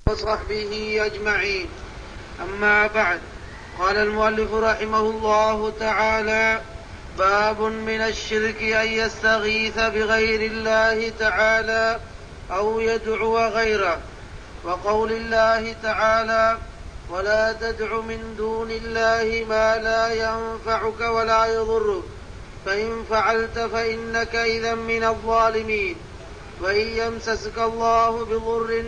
وصحبه أجمعين. أما بعد، قال المؤلف رحمه الله تعالى: باب من الشرك أن يستغيث بغير الله تعالى أو يدعو غيره. وقول الله تعالى: ولا تدع من دون الله ما لا ينفعك ولا يضرك فإن فعلت فإنك إذا من الظالمين. وإن يمسسك الله بضر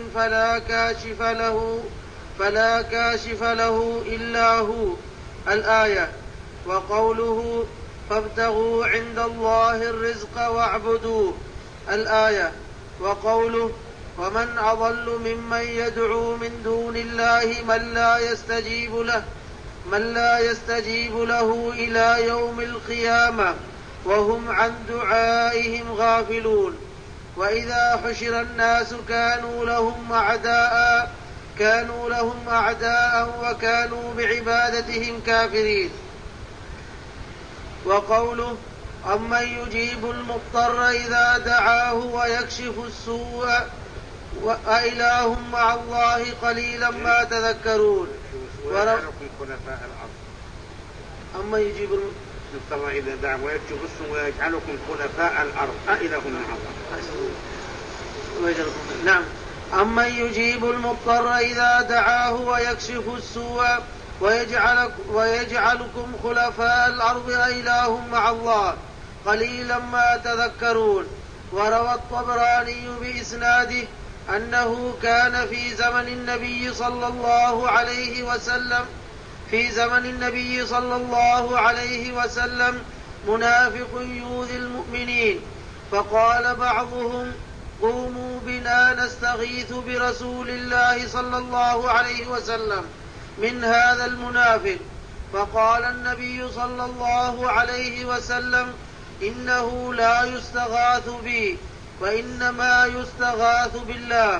فلا كاشف له إلا هو. الآية. وقوله: فابتغوا عند الله الرزق واعبدوه. الآية. وقوله: ومن أضل ممن يدعو من دون الله من لا يستجيب له إلى يوم القيامة وهم عن دعائهم غافلون. وإذا حشر الناس كانوا لهم أعداء وكانوا بعبادتهم كافرين. وقوله: أمن يجيب المضطر إذا دعاه ويكشف السوء وإله مع الله قليلا ما تذكرون. أمن يجيب المضطر إذا دعاه ويكشف السوء ويجعلكم خلفاء الأرض أإله مع الله. نعم. أمن يجيب المضطر إذا دعاه ويكشف السوء ويجعلكم خلفاء الأرض أإله مع الله قليلا ما تذكرون. وروى الطبراني بإسناده أنه كان في زمن النبي صلى الله عليه وسلم منافق يؤذي المؤمنين، فقال بعضهم: قوموا بنا نستغيث برسول الله صلى الله عليه وسلم من هذا المنافق. فقال النبي صلى الله عليه وسلم: إنه لا يستغاث بي وإنما يستغاث بالله.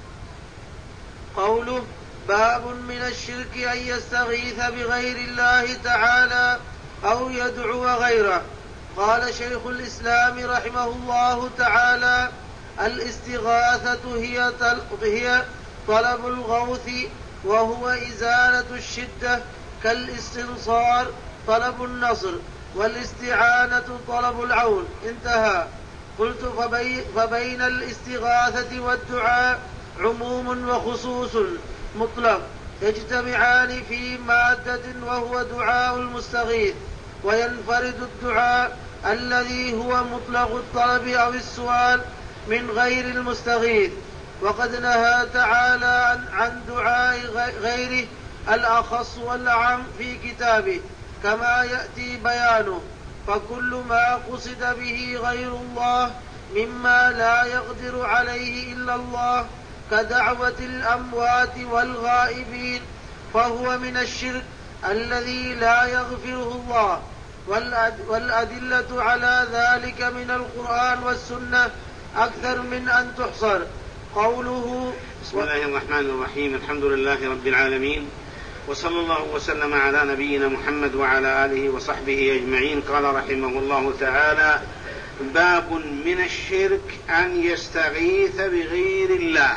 قوله: باب من الشرك أن يستغيث بغير الله تعالى أو يدعو غيره. قال شيخ الإسلام رحمه الله تعالى: الاستغاثة هي طلب الغوث، وهو إزالة الشدة، كالاستنصار طلب النصر، والاستعانة طلب العون. انتهى. قلت: فبين الاستغاثة والدعاء عموم وخصوص مطلق يجتمعان في مادة، وهو دعاء المستغيث. وينفرد الدعاء الذي هو مطلق الطلب أو السؤال من غير المستغيث. وقد نهى تعالى عن دعاء غيره الأخص والأعم في كتابه كما يأتي بيانه. فكل ما قصد به غير الله مما لا يقدر عليه إلا الله كدعوة الأموات والغائبين فهو من الشرك الذي لا يغفره الله. والأدلة على ذلك من القرآن والسنة أكثر من أن تحصر. قوله: بسم الله الرحمن الرحيم. الحمد لله رب العالمين، وصلى الله وسلم على نبينا محمد وعلى آله وصحبه أجمعين. قال رحمه الله تعالى: باب من الشرك أن يستغيث بغير الله.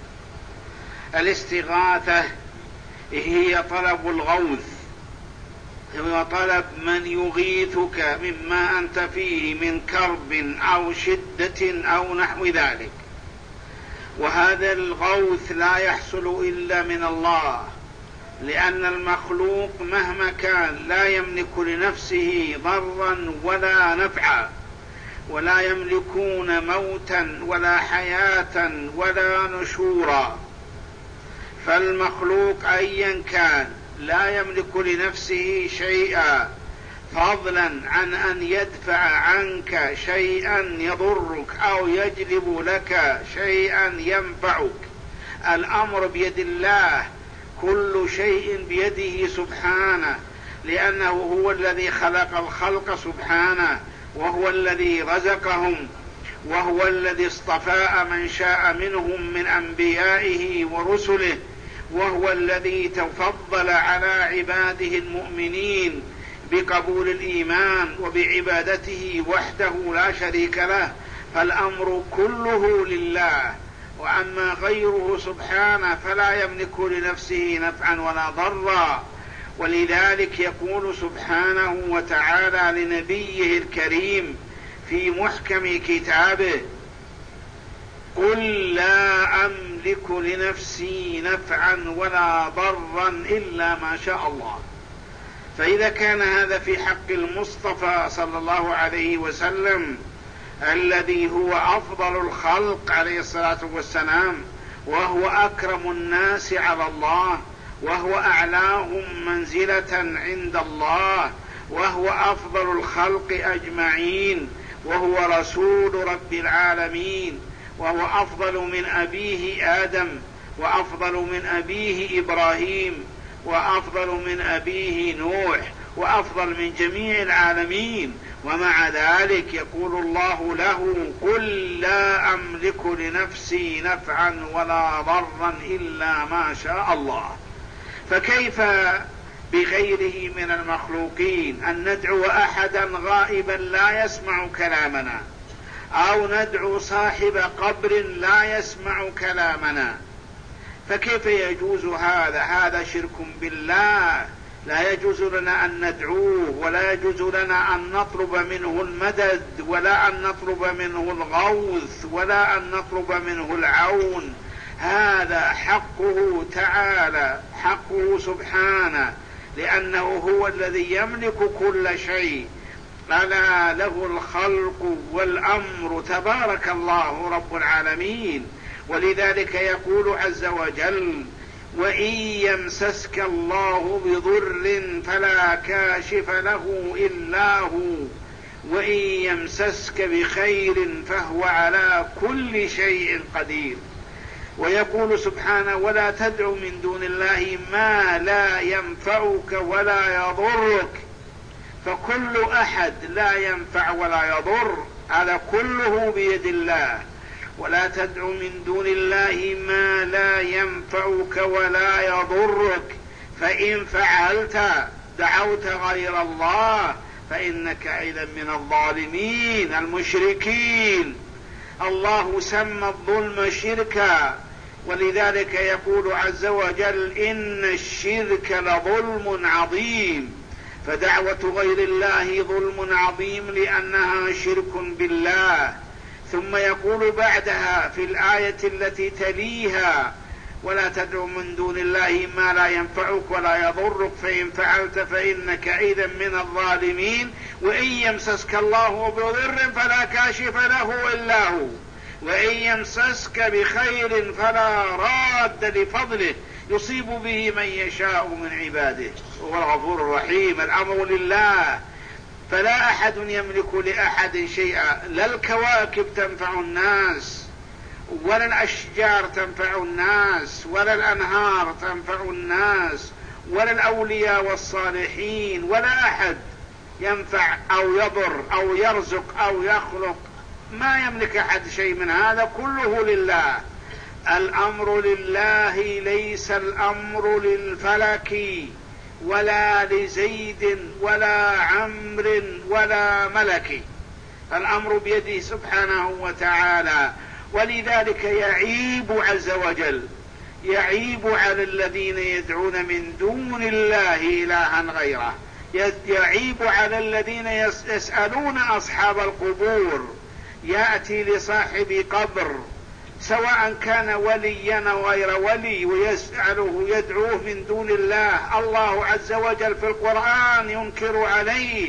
الاستغاثة هي طلب الغوث، هو طلب من يغيثك مما أنت فيه من كرب أو شدة أو نحو ذلك. وهذا الغوث لا يحصل إلا من الله، لأن المخلوق مهما كان لا يملك لنفسه ضرا ولا نفعا، ولا يملكون موتا ولا حياة ولا نشورا. فالمخلوق أيا كان لا يملك لنفسه شيئا، فضلا عن أن يدفع عنك شيئا يضرك أو يجلب لك شيئا ينفعك. الأمر بيد الله، كل شيء بيده سبحانه، لأنه هو الذي خلق الخلق سبحانه، وهو الذي رزقهم، وهو الذي اصطفى من شاء منهم من أنبيائه ورسله، وهو الذي تفضل على عباده المؤمنين بقبول الإيمان وبعبادته وحده لا شريك له. فالأمر كله لله، وأما غيره سبحانه فلا يملك لنفسه نفعا ولا ضرا. ولذلك يقول سبحانه وتعالى لنبيه الكريم في محكم كتابه: قل لا أملك لنفسي نفعا ولا ضرا إلا ما شاء الله. فإذا كان هذا في حق المصطفى صلى الله عليه وسلم الذي هو أفضل الخلق عليه الصلاة والسلام، وهو أكرم الناس على الله، وهو أعلاهم منزلة عند الله، وهو أفضل الخلق أجمعين، وهو رسول رب العالمين، وهو أفضل من أبيه آدم، وأفضل من أبيه إبراهيم، وأفضل من أبيه نوح، وأفضل من جميع العالمين. ومع ذلك يقول الله له: قل لا أملك لنفسي نفعا ولا ضرا إلا ما شاء الله. فكيف بغيره من المخلوقين أن ندعو أحدا غائبا لا يسمع كلامنا، أو ندعو صاحب قبر لا يسمع كلامنا؟ فكيف يجوز هذا؟ هذا شرك بالله. لا يجوز لنا أن ندعوه، ولا يجوز لنا أن نطلب منه المدد، ولا أن نطلب منه الغوث، ولا أن نطلب منه العون. هذا حقه تعالى، حقه سبحانه، لأنه هو الذي يملك كل شيء. ألا له الخلق والأمر، تبارك الله رب العالمين. ولذلك يقول عز وجل: وإن يمسسك الله بضر فلا كاشف له إلا هو، وإن يمسسك بخير فهو على كل شيء قدير. ويقول سبحانه: ولا تدع من دون الله ما لا ينفعك ولا يضرك. فكل أحد لا ينفع ولا يضر، هذا كله بيد الله. ولا تدع من دون الله ما لا ينفعك ولا يضرك، فإن فعلت دعوت غير الله فإنك إذا من الظالمين المشركين. الله سمى الظلم شركا، ولذلك يقول عز وجل: إن الشرك لظلم عظيم. فدعوة غير الله ظلم عظيم لأنها شرك بالله. ثم يقول بعدها في الآية التي تليها: ولا تدع من دون الله ما لا ينفعك ولا يضرك، فإن فعلت فإنك إذا من الظالمين. وإن يمسسك الله بضر فلا كاشف له إلا هو، وإن يمسسك بخير فلا راد لفضله يصيب به من يشاء من عباده، وهو الغفور الرحيم. الأمر لله، فلا أحد يملك لأحد شيئا. لا الكواكب تنفع الناس، ولا الأشجار تنفع الناس، ولا الأنهار تنفع الناس، ولا الأولياء والصالحين، ولا أحد ينفع أو يضر أو يرزق أو يخلق. ما يملك أحد شيء من هذا، كله لله. الأمر لله، ليس الأمر للفلك ولا لزيد ولا عمرو ولا ملك. الأمر بيده سبحانه وتعالى. ولذلك يعيب عز وجل، يعيب على الذين يدعون من دون الله إلها غيره، يعيب على الذين يسألون أصحاب القبور. يأتي لصاحب قبر سواء كان وليا أو غير ولي ويسأله، يدعوه من دون الله. الله عز وجل في القرآن ينكر عليه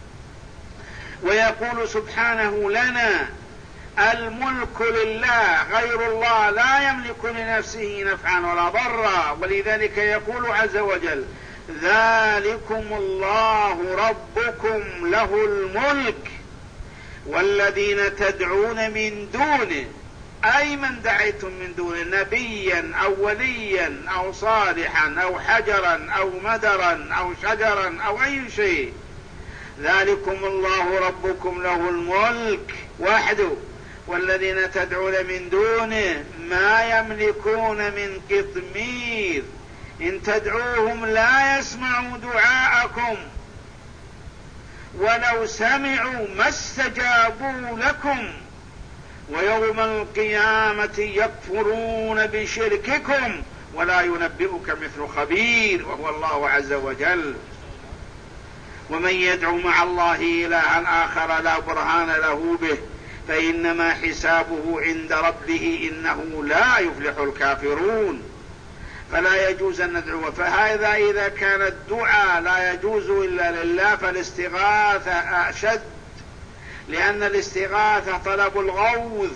ويقول سبحانه: لنا الملك لله، غير الله لا يملك لنفسه نفعا ولا ضرا. ولذلك يقول عز وجل: ذلكم الله ربكم له الملك والذين تدعون من دونه، أي من دعيتم من دونه، نبيا أو وليا أو صالحا أو حجرا أو مدرا أو شجرا أو أي شيء، ذلكم الله ربكم له الملك وحده، والذين تدعون من دونه ما يملكون من قطمير، إن تدعوهم لا يسمعوا دعاءكم ولو سمعوا ما استجابوا لكم ويوم القيامة يكفرون بشرككم ولا ينبئك مثل خبير وهو الله عز وجل. ومن يدعو مع الله إلها آخر لا برهان له به فإنما حسابه عند ربه إنه لا يفلح الكافرون. فلا يجوز أن ندعو. فهذا إذا كان الدعاء لا يجوز إلا لله فالاستغاثة أشد، لأن الاستغاثة طلب الغوث،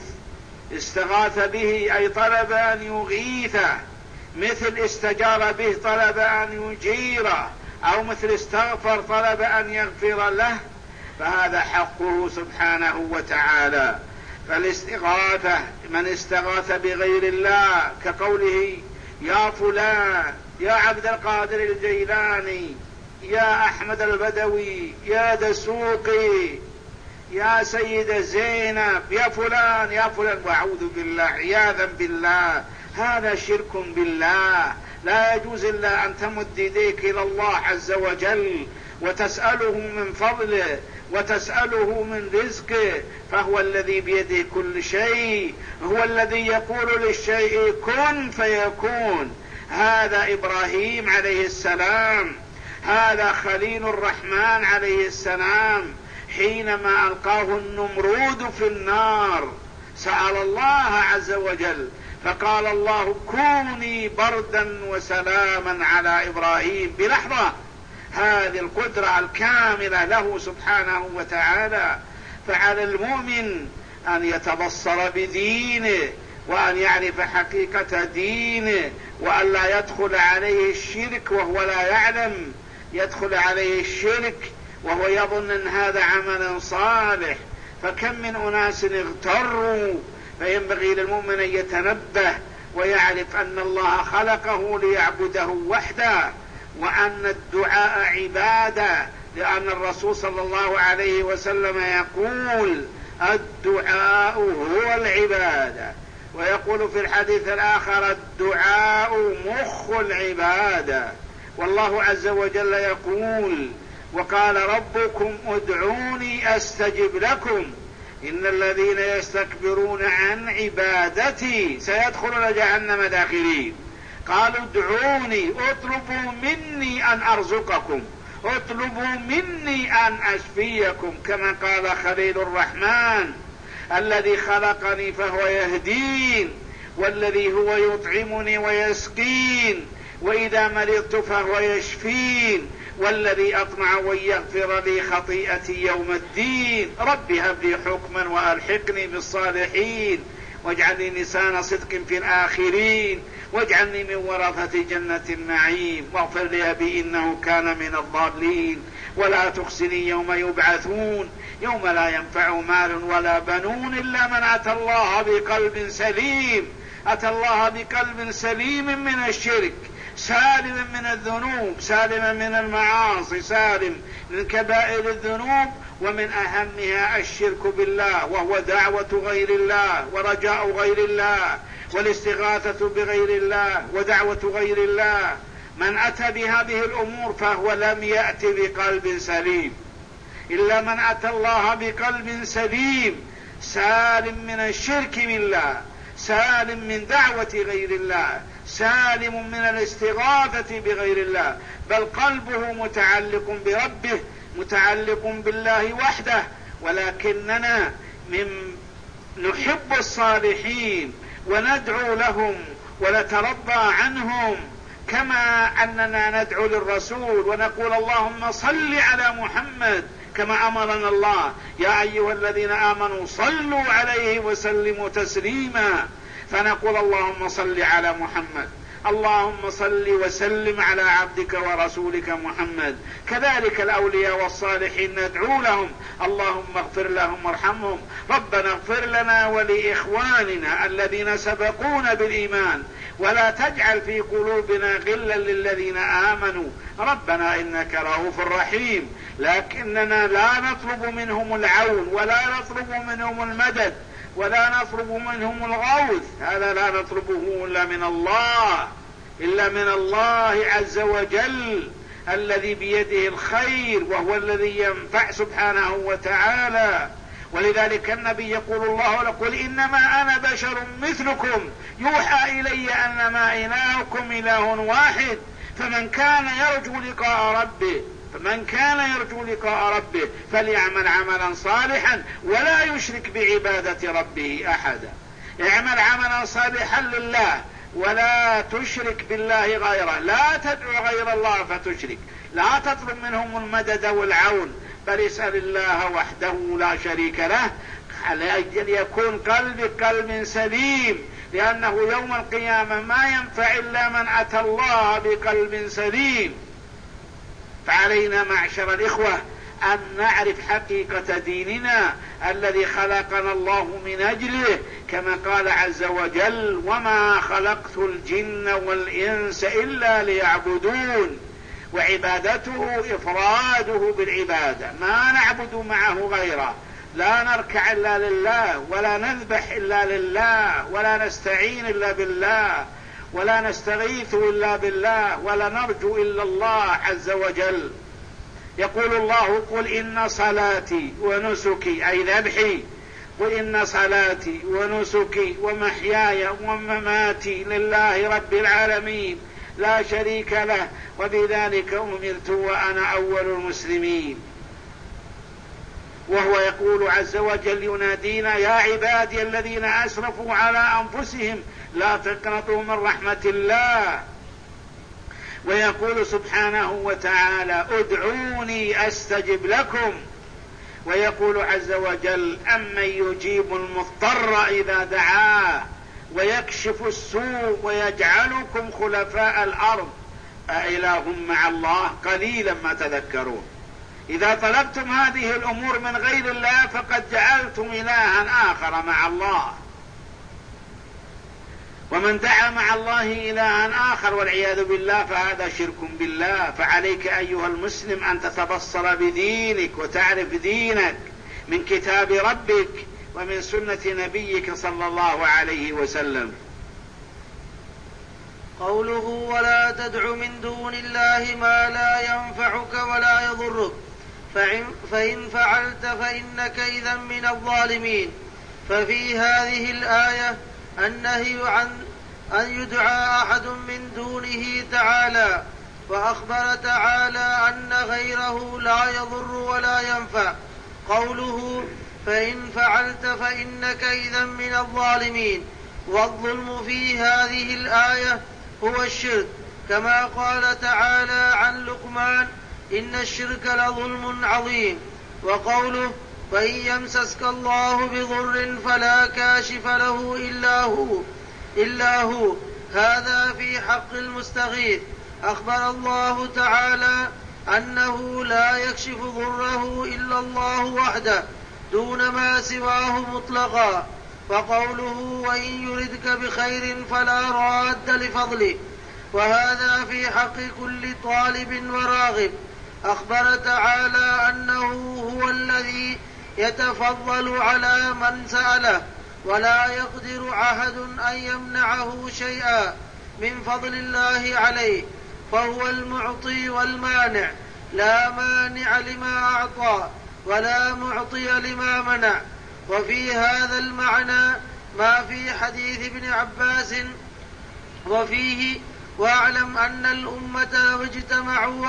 استغاث به أي طلب أن يغيثه، مثل استجار به طلب أن يجيره، أو مثل استغفر طلب أن يغفر له، فهذا حقه سبحانه وتعالى. فالاستغاثة من استغاث بغير الله كقوله يا فلان، يا عبد القادر الجيلاني، يا أحمد البدوي، يا دسوقي، يا سيد زينب، يا فلان يا فلان، وأعوذ بالله عياذا بالله، هذا شرك بالله. لا يجوز إلا أن تمد يديك إلى الله عز وجل وتسأله من فضله وتسأله من رزقه، فهو الذي بيده كل شيء، هو الذي يقول للشيء كن فيكون. هذا إبراهيم عليه السلام، هذا خليل الرحمن عليه السلام حينما ألقاه النمرود في النار سأل الله عز وجل فقال الله كوني بردا وسلاما على إبراهيم بلحظة. هذه القدرة الكاملة له سبحانه وتعالى. فعلى المؤمن أن يتبصر بدينه وأن يعرف حقيقة دينه، وأن لا يدخل عليه الشرك وهو لا يعلم، يدخل عليه الشرك وهو يظن أن هذا عمل صالح. فكم من أناس اغتروا. فينبغي للمؤمن أن يتنبه ويعرف أن الله خلقه ليعبده وحده، وأن الدعاء عبادة، لأن الرسول صلى الله عليه وسلم يقول الدعاء هو العبادة، ويقول في الحديث الآخر الدعاء مخ العبادة. والله عز وجل يقول وقال ربكم ادعوني أستجب لكم إن الذين يستكبرون عن عبادتي سيدخلون جهنم داخلين. قالوا ادعوني، اطلبوا مني أن أرزقكم، اطلبوا مني أن أشفيكم، كما قال خليل الرحمن الذي خلقني فهو يهدين، والذي هو يطعمني ويسقين، وإذا مرضت فهو يشفين، والذي أطمع أن يغفر لي خطيئتي يوم الدين. رب هب لي حكما وألحقني بالصالحين واجعلني لسان صدق في الآخرين واجعلني من ورثة جنة النعيم واغفر لي أبي إنه كان من الضالين ولا تخزني يوم يبعثون يوم لا ينفع مال ولا بنون إلا من أتى الله بقلب سليم. أتى الله بقلب سليم من الشرك، سالم من الذنوب، سالم من المعاصي، سالم من كبائر الذنوب، ومن أهمها الشرك بالله، وهو دعوة غير الله ورجاء غير الله والاستغاثة بغير الله ودعوة غير الله. من أتى بهذه الأمور فهو لم يأت بقلب سليم، إلا من أتى الله بقلب سليم سالم من الشرك بالله، سالم من دعوة غير الله، سالم من الاستغاثة بغير الله، بل قلبه متعلق بربه، متعلق بالله وحده. ولكننا نحب الصالحين وندعو لهم ونترضى عنهم، كما أننا ندعو للرسول ونقول اللهم صل على محمد كما أمرنا الله يا أيها الذين آمنوا صلوا عليه وسلموا تسليما. فنقول اللهم صل على محمد، اللهم صل وسلم على عبدك ورسولك محمد. كذلك الأولياء والصالحين ندعو لهم اللهم اغفر لهم وارحمهم. ربنا اغفر لنا ولإخواننا الذين سبقونا بالإيمان ولا تجعل في قلوبنا غلا للذين آمنوا ربنا إنك رؤوف رحيم. لكننا لا نطلب منهم العون ولا نطلب منهم المدد ولا نطلب منهم الغوث، هذا لا نطلبه إلا من الله عز وجل الذي بيده الخير، وهو الذي ينفع سبحانه وتعالى. ولذلك النبي يقول الله قل إنما أنا بشر مثلكم يوحى إلي أنما إلهكم إله واحد فمن كان يرجو لقاء ربه فليعمل عملا صالحا ولا يشرك بعبادة ربه أحدا. اعمل عملا صالحا لله ولا تشرك بالله غيره، لا تدعو غير الله فتشرك، لا تطلب منهم المدد والعون، بل اسأل الله وحده لا شريك له على أجل يكون قلب سليم، لأنه يوم القيامة ما ينفع إلا من أتى الله بقلب سليم. فعلينا معشر الإخوة أن نعرف حقيقة ديننا الذي خلقنا الله من أجله، كما قال عز وجل وما خلقت الجن والإنس إلا ليعبدون، وعبادته إفراده بالعبادة، ما نعبد معه غيره، لا نركع إلا لله، ولا نذبح إلا لله، ولا نستعين إلا بالله، ولا نستغيث إلا بالله، ولا نرجو إلا الله عز وجل. يقول الله قل إن صلاتي ونسكي أي ذبحي، قل إن صلاتي ونسكي ومحياي ومماتي لله رب العالمين لا شريك له وبذلك أمرت وأنا أول المسلمين. وهو يقول عز وجل ينادينا يا عبادي الذين أسرفوا على أنفسهم لا تقنطوا من رحمة الله. ويقول سبحانه وتعالى ادعوني أستجب لكم. ويقول عز وجل أمن يجيب المضطر إذا دعاه ويكشف السوء ويجعلكم خلفاء الأرض أإله مع الله قليلا ما تذكرون. إذا طلبتم هذه الأمور من غير الله فقد جعلتم إلها آخر مع الله، ومن دعا مع الله إلها آخر والعياذ بالله فهذا شرك بالله. فعليك أيها المسلم أن تتبصر بدينك وتعرف دينك من كتاب ربك ومن سنة نبيك صلى الله عليه وسلم. قوله ولا تدع من دون الله ما لا ينفعك ولا يضرك فإن فعلت فإنك إذا من الظالمين. ففي هذه الآية النهي عن أن يدعى أحد من دونه تعالى، وأخبر تعالى أن غيره لا يضر ولا ينفع. قوله فإن فعلت فإنك إذا من الظالمين، والظلم في هذه الآية هو الشرك، كما قال تعالى عن لقمان إن الشرك لظلم عظيم. وقوله فإن يمسسك الله بضر فلا كاشف له إلا هو هذا في حق المستغيث. أخبر الله تعالى أنه لا يكشف ضره إلا الله وحده دون ما سواه مطلقا. وقوله وإن يردك بخير فلا راد لفضله، وهذا في حق كل طالب وراغب. أخبر تعالى أنه هو الذي يتفضل على من سأله، ولا يقدر أحد أن يمنعه شيئا من فضل الله عليه، فهو المعطي والمانع، لا مانع لما أعطى ولا معطي لما منع. وفي هذا المعنى ما في حديث ابن عباس وفيه واعلم أن الأمة لو اجتمعوا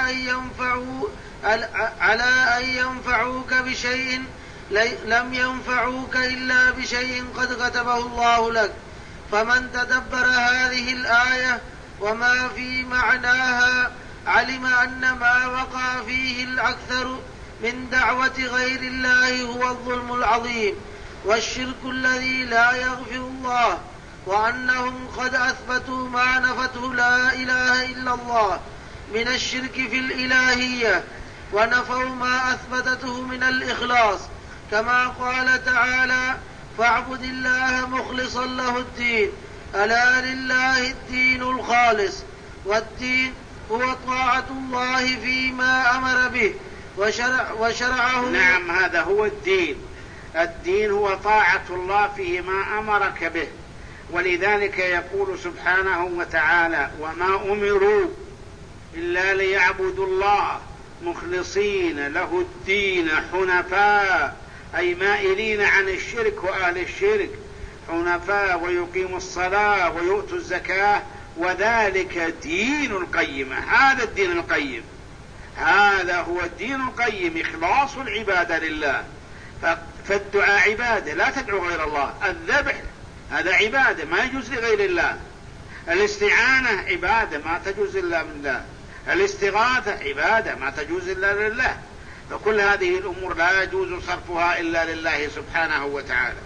على أن ينفعوك بشيء لم ينفعوك إلا بشيء قد كتبه الله لك. فمن تدبر هذه الآية وما في معناها علم أن ما وقع فيه الأكثر من دعوة غير الله هو الظلم العظيم والشرك الذي لا يغفر الله، وأنهم قد أثبتوا ما نفته لا إله إلا الله من الشرك في الإلهية، ونفوا ما أثبتته من الإخلاص، كما قال تعالى فاعبد الله مخلصا له الدين ألا لله الدين الخالص. والدين هو طاعة الله فيما أمر به وشرعه. نعم، هذا هو الدين. الدين هو طاعة الله فيما أمرك به، ولذلك يقول سبحانه وتعالى وما أمروا إلا ليعبدوا الله مخلصين له الدين حنفاء أي مائلين عن الشرك وأهل الشرك، حنفاء ويقيموا الصلاة ويؤتوا الزكاة، وذلك دين القيم. هذا الدين القيم، هذا هو الدين القيم، إخلاص العبادة لله. فالدعاء عبادة، لا تدعو غير الله. الذبح هذا عبادة ما يجوز لغير الله. الاستعانة عبادة ما تجوز إلا من الله. الاستغاثة عبادة ما تجوز إلا لله. فكل هذه الأمور لا يجوز صرفها إلا لله سبحانه وتعالى.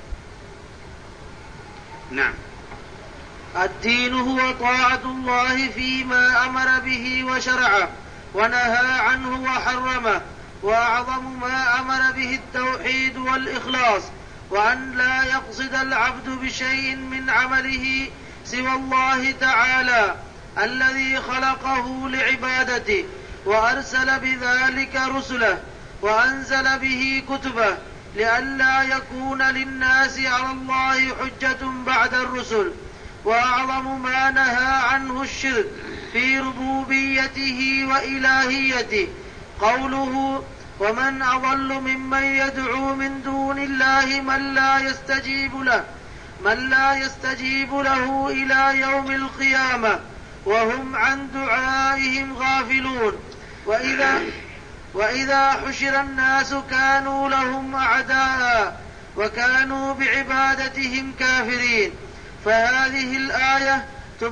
نعم. الدين هو طاعة الله فيما أمر به وشرعه ونهى عنه وحرمه، وأعظم ما أمر به التوحيد والإخلاص، وأن لا يقصد العبد بشيء من عمله سوى الله تعالى الذي خلقه لعبادته، وأرسل بذلك رسله، وأنزل به كتبه، لئلا يكون للناس على الله حجة بعد الرسل. وأعظم ما نهى عنه الشرك في ربوبيته وإلهيته قوله: ومن أضل ممن يدعو من دون الله من لا يستجيب له إلى يوم القيامة وهم عن دعائهم غافلون. وإذا حشر الناس كانوا لهم أعداء وكانوا بعبادتهم كافرين. فهذه الآية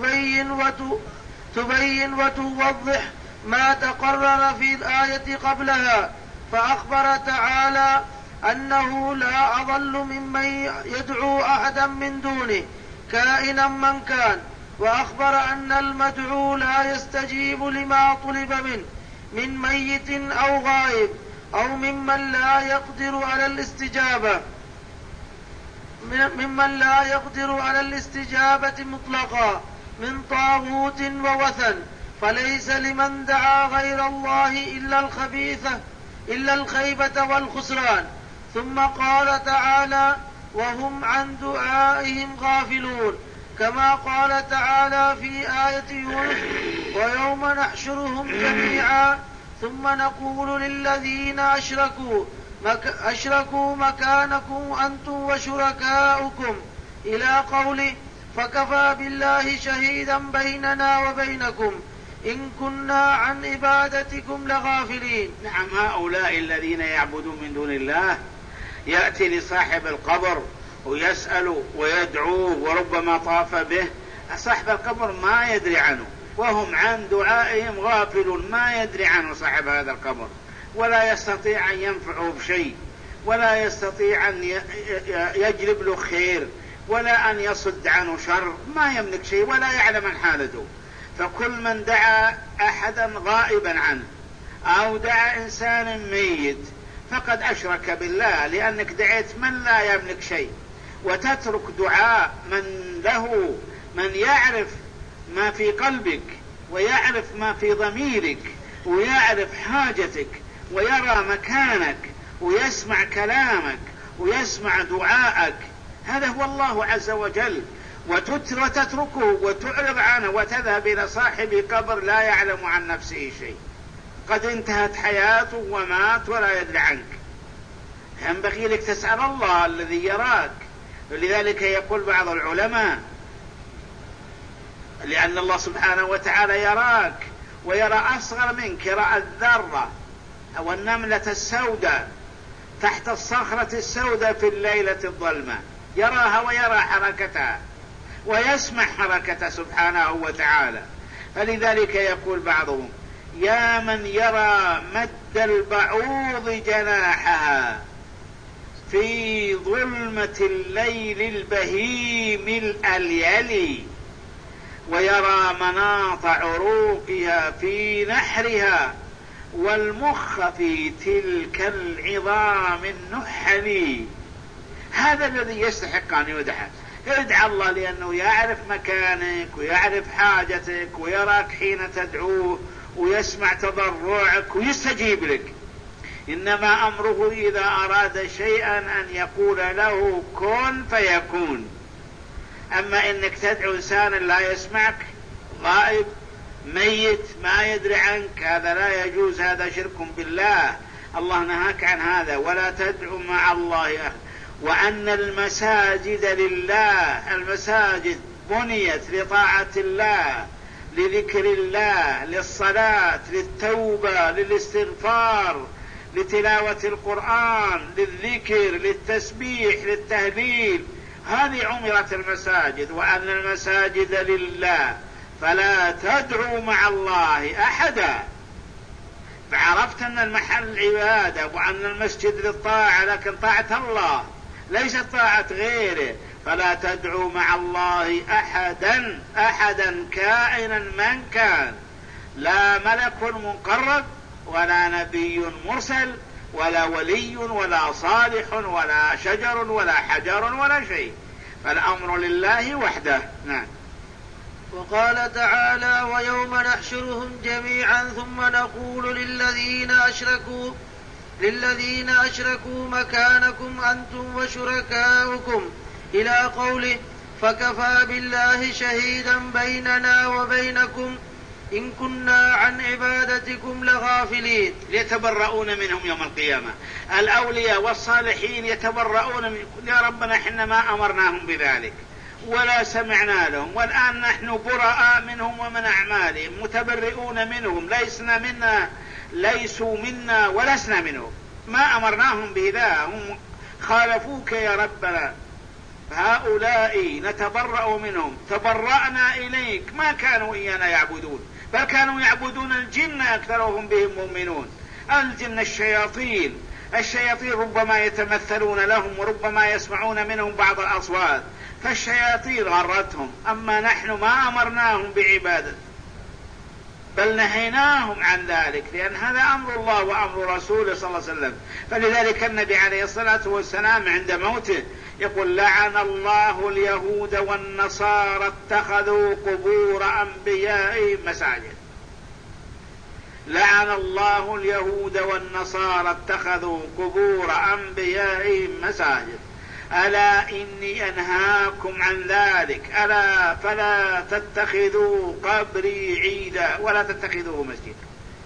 تبين وتوضح ما تقرر في الآية قبلها، فأخبر تعالى أنه لا أضل ممن يدعو أحدا من دونه كائنا من كان، وأخبر أن المدعو لا يستجيب لما طلب منه من ميت أو غائب أو ممن لا يقدر على الاستجابة مطلقا من طاغوت ووثن. فليس لمن دعا غير الله إلا الخيبة والخسران. ثم قال تعالى: وهم عن دعائهم غافلون، كما قال تعالى في آية يونس: ويوم نحشرهم جميعا ثم نقول للذين أشركوا مكانكم أنتم وشركاؤكم إلى قوله: فكفى بالله شهيدا بيننا وبينكم إن كنا عن عبادتكم لغافلين. نعم، هؤلاء الذين يعبدون من دون الله يأتي لصاحب القبر ويسأل ويدعوه وربما طاف به، صاحب القبر ما يدري عنه، وهم عن دعائهم غافلون، ما يدري عنه صاحب هذا القبر، ولا يستطيع أن ينفعه بشيء، ولا يستطيع أن يجلب له خير، ولا أن يصد عنه شر، ما يملك شيء ولا يعلم عن حالته. فكل من دعا أحدا غائبا عنه أو دعا إنسان ميت فقد أشرك بالله، لأنك دعيت من لا يملك شيء، وتترك دعاء من يعرف ما في قلبك ويعرف ما في ضميرك ويعرف حاجتك ويرى مكانك ويسمع كلامك ويسمع دعاءك. هذا هو الله عز وجل، وتتركه وتعرض عنه وتذهب إلى صاحب قبر لا يعلم عن نفسه شيء، قد انتهت حياته ومات ولا يدري عنك. ينبغي لك تسأل الله الذي يراك. ولذلك يقول بعض العلماء: لأن الله سبحانه وتعالى يراك ويرى أصغر منك، يرى الذرة أو النملة السوداء تحت الصخرة السوداء في الليلة الظلمة، يراها ويرى حركتها ويسمع حركته سبحانه وتعالى. فلذلك يقول بعضهم: يا من يرى مد البعوض جناحها في ظلمة الليل البهيم الأليل، ويرى مناط عروقها في نحرها، والمخ في تلك العظام النحل. هذا الذي يستحق أن يدعى. ادعى الله لأنه يعرف مكانك ويعرف حاجتك ويراك حين تدعوه ويسمع تضرعك ويستجيب لك. إنما أمره إذا أراد شيئا أن يقول له كن فيكون. أما إنك تدعو إنسان لا يسمعك، غائب ميت ما يدري عنك، هذا لا يجوز، هذا شرك بالله. الله نهاك عن هذا، ولا تدعو مع الله أحد. وأن المساجد لله، المساجد بنيت لطاعة الله، لذكر الله، للصلاة، للتوبة، للاستغفار، لتلاوة القرآن، للذكر، للتسبيح، للتهليل. هذه عمرت المساجد. وأن المساجد لله فلا تدعوا مع الله أحدا. فعرفت أن المحل عبادة، وأن المسجد للطاعة، لكن طاعة الله ليست طاعة غيره. فلا تدعوا مع الله أحدا، أحدا كائنا من كان، لا ملك مقرب ولا نبي مرسل ولا ولي ولا صالح ولا شجر ولا حجر ولا شيء، فالأمر لله وحده. نعم. وقال تعالى: ويوم نحشرهم جميعا ثم نقول للذين أشركوا مكانكم أنتم وشركاؤكم، إلى قوله: فكفى بالله شهيدا بيننا وبينكم إن كنا عن عبادتكم لغافلين. يتبرؤون منهم يوم القيامة، الأولياء والصالحين يتبرؤون يا ربنا إحنا ما أمرناهم بذلك ولا سمعنا لهم، والآن نحن براء منهم ومن أعمالهم، متبرئون منهم، ليسوا منا ولسنا منهم، ما أمرناهم بذا، هم خالفوك يا ربنا. هؤلاء نتبرأ منهم، تبرأنا إليك، ما كانوا إيانا يعبدون، بل كانوا يعبدون الجن أكثرهم بهم مؤمنون. الجن الشياطين ربما يتمثلون لهم وربما يسمعون منهم بعض الأصوات، فالشياطين غرتهم. أما نحن ما أمرناهم بعبادة، بل نهيناهم عن ذلك، لأن هذا أمر الله وأمر رسوله صلى الله عليه وسلم. فلذلك النبي عليه الصلاة والسلام عند موته يقول: لعن الله اليهود والنصارى اتخذوا قبور أنبيائهم مساجد. لعن الله اليهود والنصارى اتخذوا قبور أنبيائهم مساجد. ألا إني أنهاكم عن ذلك، ألا فلا تتخذوا قبري عيدا ولا تتخذوه مسجدا.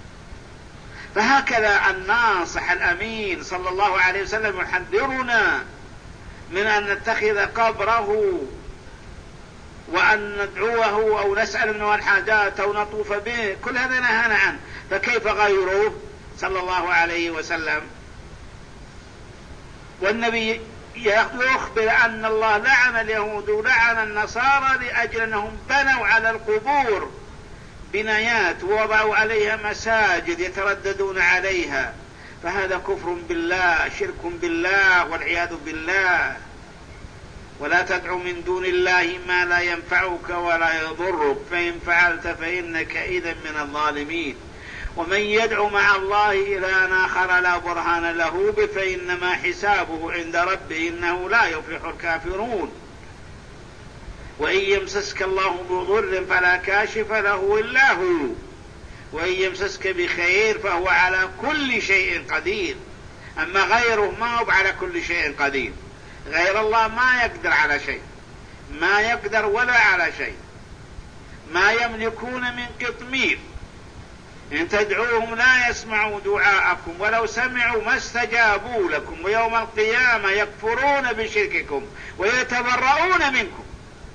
فهكذا الناصح الأمين صلى الله عليه وسلم يحذرنا من أن نتخذ قبره وأن ندعوه أو نسأل منه الحاجات أو نطوف به، كل هذا نهانا عنه، فكيف غيره صلى الله عليه وسلم؟ والنبي يخبر أن الله لعن اليهود ولعن النصارى لأجل أنهم بنوا على القبور بنايات ووضعوا عليها مساجد يترددون عليها، فهذا كفر بالله، شرك بالله والعياذ بالله. ولا تدع من دون الله ما لا ينفعك ولا يضرك، فإن فعلت فإنك إذا من الظالمين. ومن يدعو مع الله إلها آخر لا برهان له به فإنما حسابه عند ربه إنه لا يفلح الكافرون. وإن يمسسك الله بضر فلا كاشف له إلا هو، وإن يمسسك بخير فهو على كل شيء قدير. أما غيره ما هو على كل شيء قدير، غير الله ما يقدر على شيء، ما يقدر ولا على شيء، ما يملكون من قطمير. إن تدعوهم لا يسمعوا دعاءكم ولو سمعوا ما استجابوا لكم، ويوم القيامة يكفرون بشرككم ويتبرؤون منكم.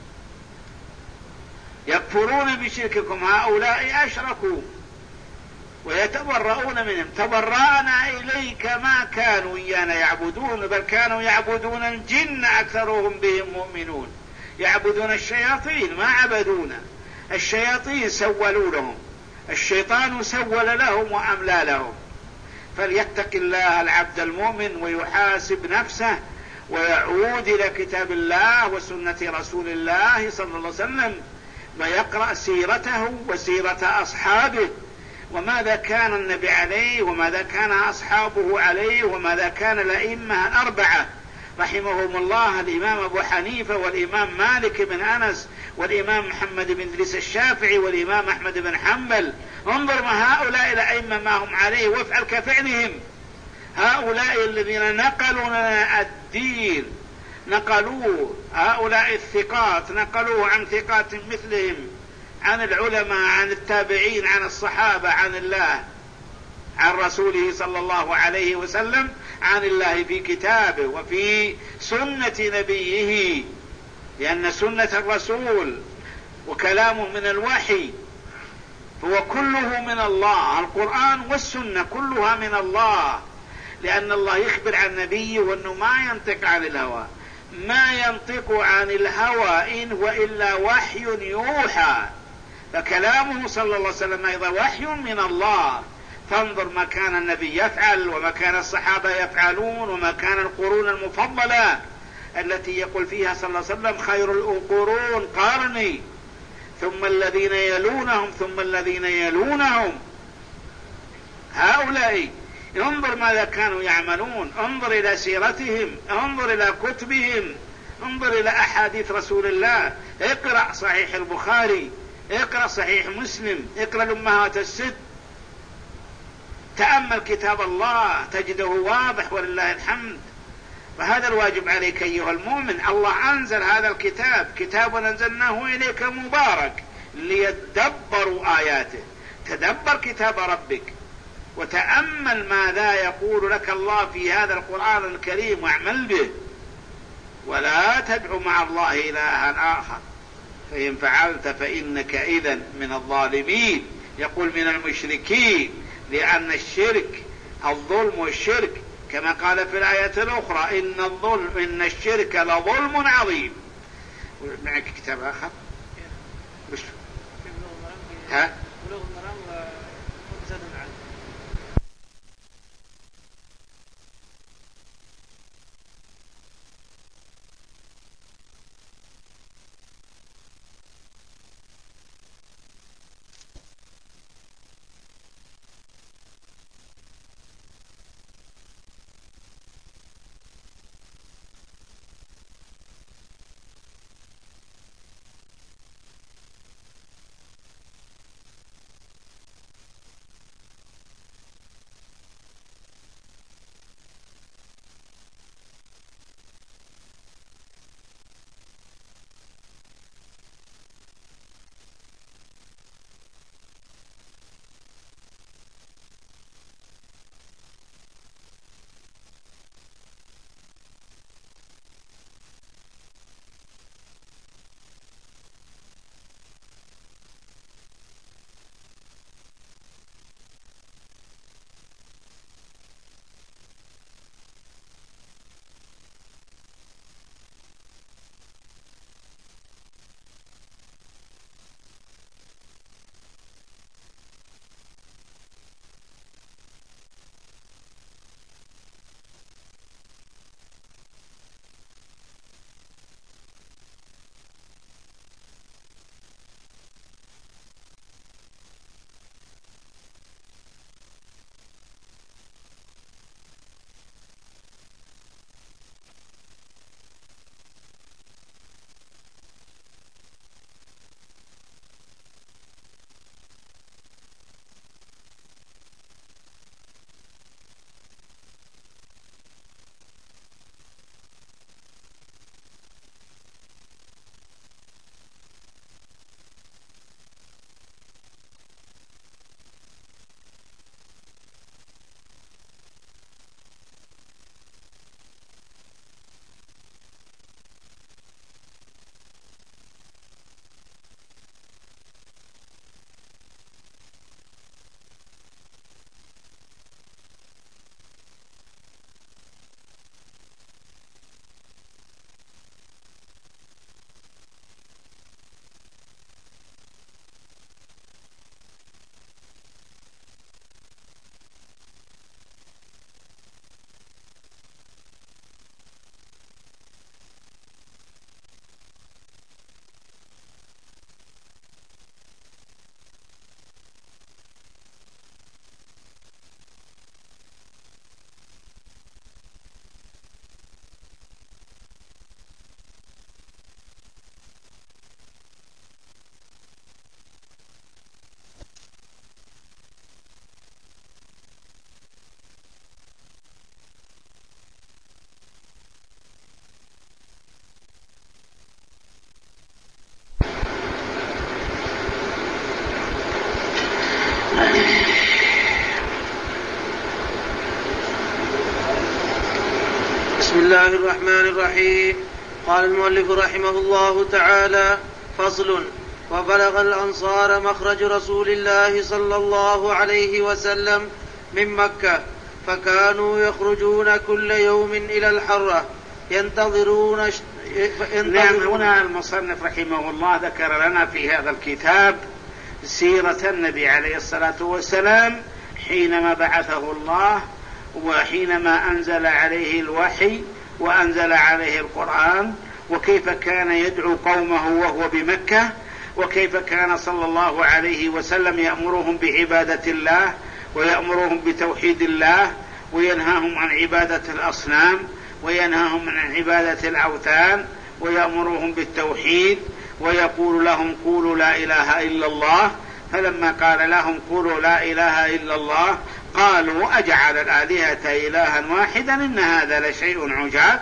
يكفرون بشرككم، هؤلاء أشركوا ويتبرؤون منهم. تبرأنا إليك ما كانوا إيانا يعبدون، بل كانوا يعبدون الجن أكثرهم بهم مؤمنون، يعبدون الشياطين ما عبدونا. الشياطين سولوا لهم، الشيطان سول لهم وأملى لهم. فليتق الله العبد المؤمن ويحاسب نفسه ويعود إلى كتاب الله وسنة رسول الله صلى الله عليه وسلم، ويقرأ سيرته وسيرة أصحابه، وماذا كان النبي عليه وماذا كان أصحابه عليه وماذا كان الأئمة الأربعة رحمهم الله، الإمام أبو حنيفة والإمام مالك بن أنس والإمام محمد بن إدريس الشافعي والإمام أحمد بن حنبل. انظر ما هؤلاء الأئمة ما هم عليه وافعل كفعلهم. هؤلاء الذين نقلوا لنا الدين، نقلوه، هؤلاء الثقات نقلوه عن ثقات مثلهم، عن العلماء، عن التابعين، عن الصحابة، عن الله. عن رسوله صلى الله عليه وسلم عن الله في كتابه وفي سنة نبيه، لأن سنة الرسول وكلامه من الوحي، هو كله من الله، القرآن والسنة كلها من الله، لأن الله يخبر عن نبيه وأنه ما ينطق عن الهوى، ما ينطق عن الهوى إن هو إلا وحي يوحى، فكلامه صلى الله عليه وسلم أيضا وحي من الله. فانظر ما كان النبي يفعل وما كان الصحابة يفعلون وما كان القرون المفضلة التي يقول فيها صلى الله عليه وسلم خير القرون قرني ثم الذين يلونهم ثم الذين يلونهم. هؤلاء انظر ماذا كانوا يعملون، انظر إلى سيرتهم، انظر إلى كتبهم، انظر إلى أحاديث رسول الله، اقرأ صحيح البخاري، اقرأ صحيح مسلم، اقرأ الأمهات الست، تأمل كتاب الله تجده واضح ولله الحمد. فهذا الواجب عليك أيها المؤمن. الله أنزل هذا الكتاب، كتاب أنزلناه إليك مبارك ليدبروا آياته. تدبر كتاب ربك وتأمل ماذا يقول لك الله في هذا القرآن الكريم واعمل به، ولا تدع مع الله إلها آخر، فإن فعلت فإنك إذن من الظالمين، يقول من المشركين، لأن الشرك الظلم والشرك كما قال في الآية الأخرى إن الشرك لظلم عظيم. معك كتاب آخر؟ ها؟ الله الرحمن الرحيم. قال المؤلف رحمه الله تعالى: فصل. وبلغ الأنصار مخرج رسول الله صلى الله عليه وسلم من مكة، فكانوا يخرجون كل يوم إلى الحرة ينتظرون. نعم، هنا المصنف رحمه الله ذكر لنا في هذا الكتاب سيرة النبي عليه الصلاة والسلام حينما بعثه الله، وحينما أنزل عليه الوحي وأنزل عليه القرآن، وكيف كان يدعو قومه وهو بمكة، وكيف كان صلى الله عليه وسلم يأمرهم بعبادة الله ويأمرهم بتوحيد الله، وينهاهم عن عبادة الأصنام، وينهاهم عن عبادة الأوثان، ويأمرهم بالتوحيد، ويقول لهم قولوا لا إله إلا الله. فلما قال لهم قولوا لا إله إلا الله قالوا أجعل الآلهة إلها واحدا إن هذا لشيء عجاب.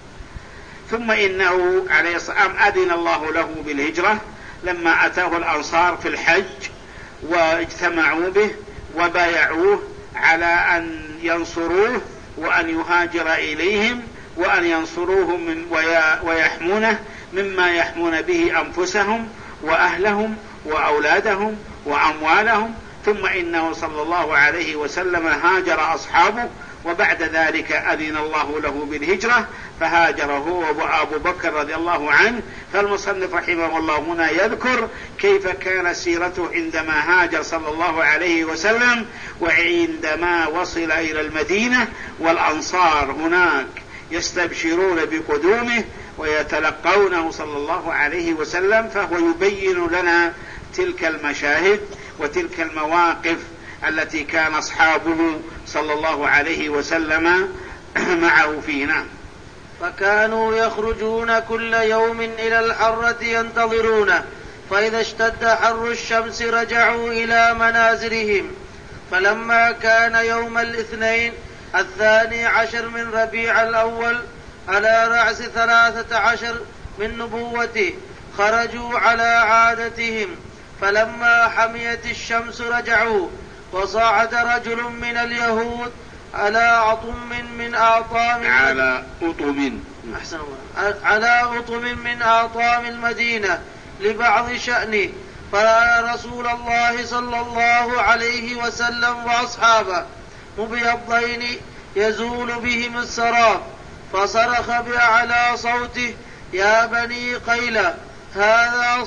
ثم إنه عليه الصلاة والسلام أذن الله له بالهجرة لما أتاه الأنصار في الحج واجتمعوا به وبايعوه على أن ينصروه وأن يهاجر إليهم وأن ينصروهم ويحمونه مما يحمون به أنفسهم وأهلهم وأولادهم وأموالهم. ثم إنه صلى الله عليه وسلم هاجر أصحابه، وبعد ذلك أذن الله له بالهجرة فهاجر هو وأبو بكر رضي الله عنه. فالمصنف رحمه الله هنا يذكر كيف كان سيرته عندما هاجر صلى الله عليه وسلم، وعندما وصل إلى المدينة والأنصار هناك يستبشرون بقدومه ويتلقونه صلى الله عليه وسلم، فهو يبين لنا تلك المشاهد وتلك المواقف التي كان أصحابه صلى الله عليه وسلم معه فينا. فكانوا يخرجون كل يوم إلى الحرة ينتظرونه، فإذا اشتد حر الشمس رجعوا إلى منازلهم. فلما كان يوم الاثنين 12 من ربيع الأول على رأس 13 من نبوته خرجوا على عادتهم، فلما حميت الشمس رجعوا. وصعد رجل من اليهود على أطم من أعطام المدينة لبعض شأنه، فرأى رسول الله صلى الله عليه وسلم وأصحابه مبيضين يزول بهم السراب، فصرخ بأعلى صوته: يا بني قيلة، هذا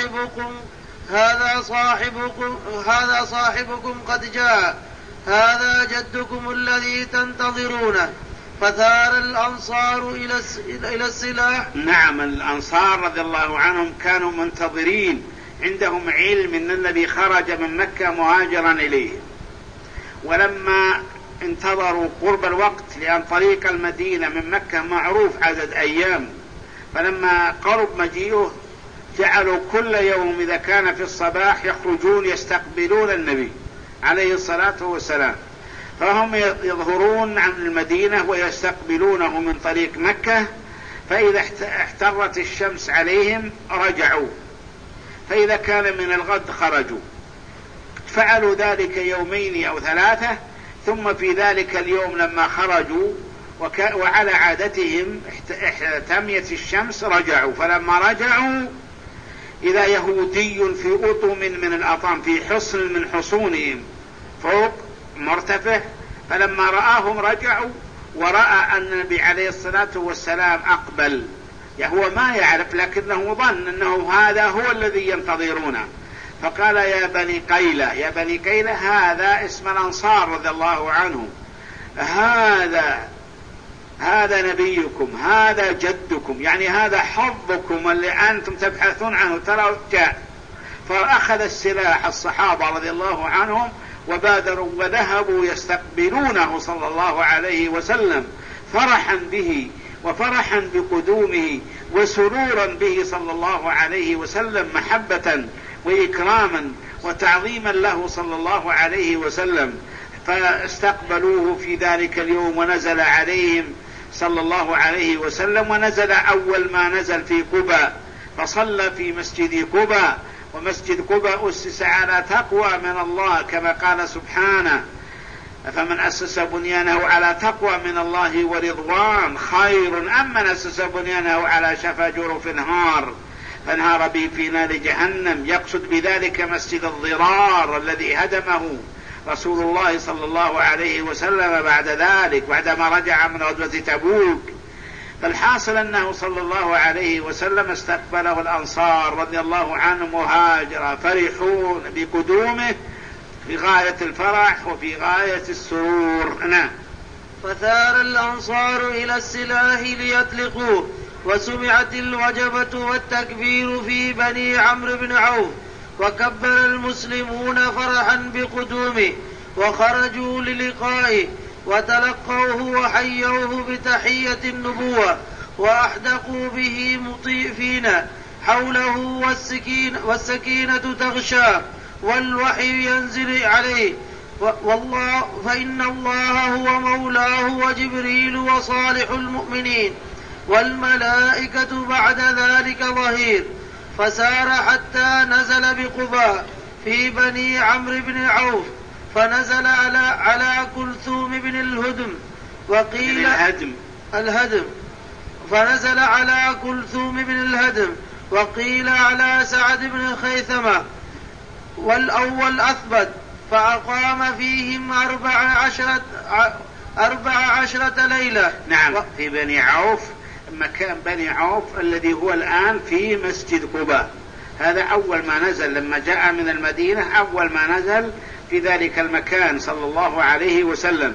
صاحبكم قد جاء، هذا جدكم الذي تنتظرونه. فثار الأنصار إلى السلاح. نعم، الأنصار رضي الله عنهم كانوا منتظرين، عندهم علم أن النبي خرج من مكة مهاجرا إليه، ولما انتظروا قرب الوقت، لأن طريق المدينة من مكة معروف عدد أيام، فلما قرب مجيئه جعلوا كل يوم إذا كان في الصباح يخرجون يستقبلون النبي عليه الصلاة والسلام، فهم يظهرون عن المدينة ويستقبلونه من طريق مكة. فإذا احترت الشمس عليهم رجعوا، فإذا كان من الغد خرجوا. فعلوا ذلك 2 أو 3، ثم في ذلك اليوم لما خرجوا وعلى عادتهم احتميت الشمس رجعوا. فلما رجعوا إذا يهودي في أطم من الأطام، في حصن من حصونهم فوق مرتفع، فلما رآهم رجعوا ورأى أن النبي عليه الصلاة والسلام أقبل، هو ما يعرف لكنه ظن أنه هذا هو الذي ينتظرونه، فقال: يا بني قيلة، يا بني قيلة، هذا اسم الأنصار رضي الله عنه، هذا نبيكم، هذا جدكم، يعني هذا حظكم اللي أنتم تبحثون عنه، ترى جاء. فأخذ السلاح الصحابة رضي الله عنهم وبادروا وذهبوا يستقبلونه صلى الله عليه وسلم فرحا به وفرحا بقدومه وسرورا به صلى الله عليه وسلم، محبة وإكراما وتعظيما له صلى الله عليه وسلم. فاستقبلوه في ذلك اليوم ونزل عليهم صلى الله عليه وسلم، ونزل أول ما نزل في قباء، فصلى في مسجد قباء. ومسجد قباء أسس على تقوى من الله كما قال سبحانه: فمن أسس بنيانه على تقوى من الله ورضوان خير أم من أسس بنيانه على شفا جرف نهار فانهار به في نار جهنم. يقصد بذلك مسجد الضرار الذي هدمه رسول الله صلى الله عليه وسلم بعد ذلك بعدما رجع من غزوة تبوك. فالحاصل أنه صلى الله عليه وسلم استقبله الأنصار رضي الله عنهم مهاجرا فرحون بقدومه في غاية الفرح وفي غاية السرور. نعم. فثار الأنصار إلى السلاح ليطلقوه، وسمعت الوجبة والتكبير في بني عمرو بن عوف، وكبر المسلمون فرحا بقدومه، وخرجوا للقائه وتلقوه وحيوه بتحية النبوة، وأحدقوا به مطيفين حوله والسكينة تغشاه والوحي ينزل عليه، والله فإن الله هو مولاه وجبريل وصالح المؤمنين والملائكة بعد ذلك ظهير. فسار حتى نزل بقباء في بني عمرو بن عوف، فنزل على كلثوم بن الهدم وقيل الهدم فنزل على كلثوم بن الهدم وقيل على سعد بن الخيثمة، والأول أثبت. فأقام فيهم 14 ليلة. نعم. في بني عوف، مكان بني عوف الذي هو الآن في مسجد قباء، هذا أول ما نزل لما جاء من المدينة، أول ما نزل في ذلك المكان صلى الله عليه وسلم.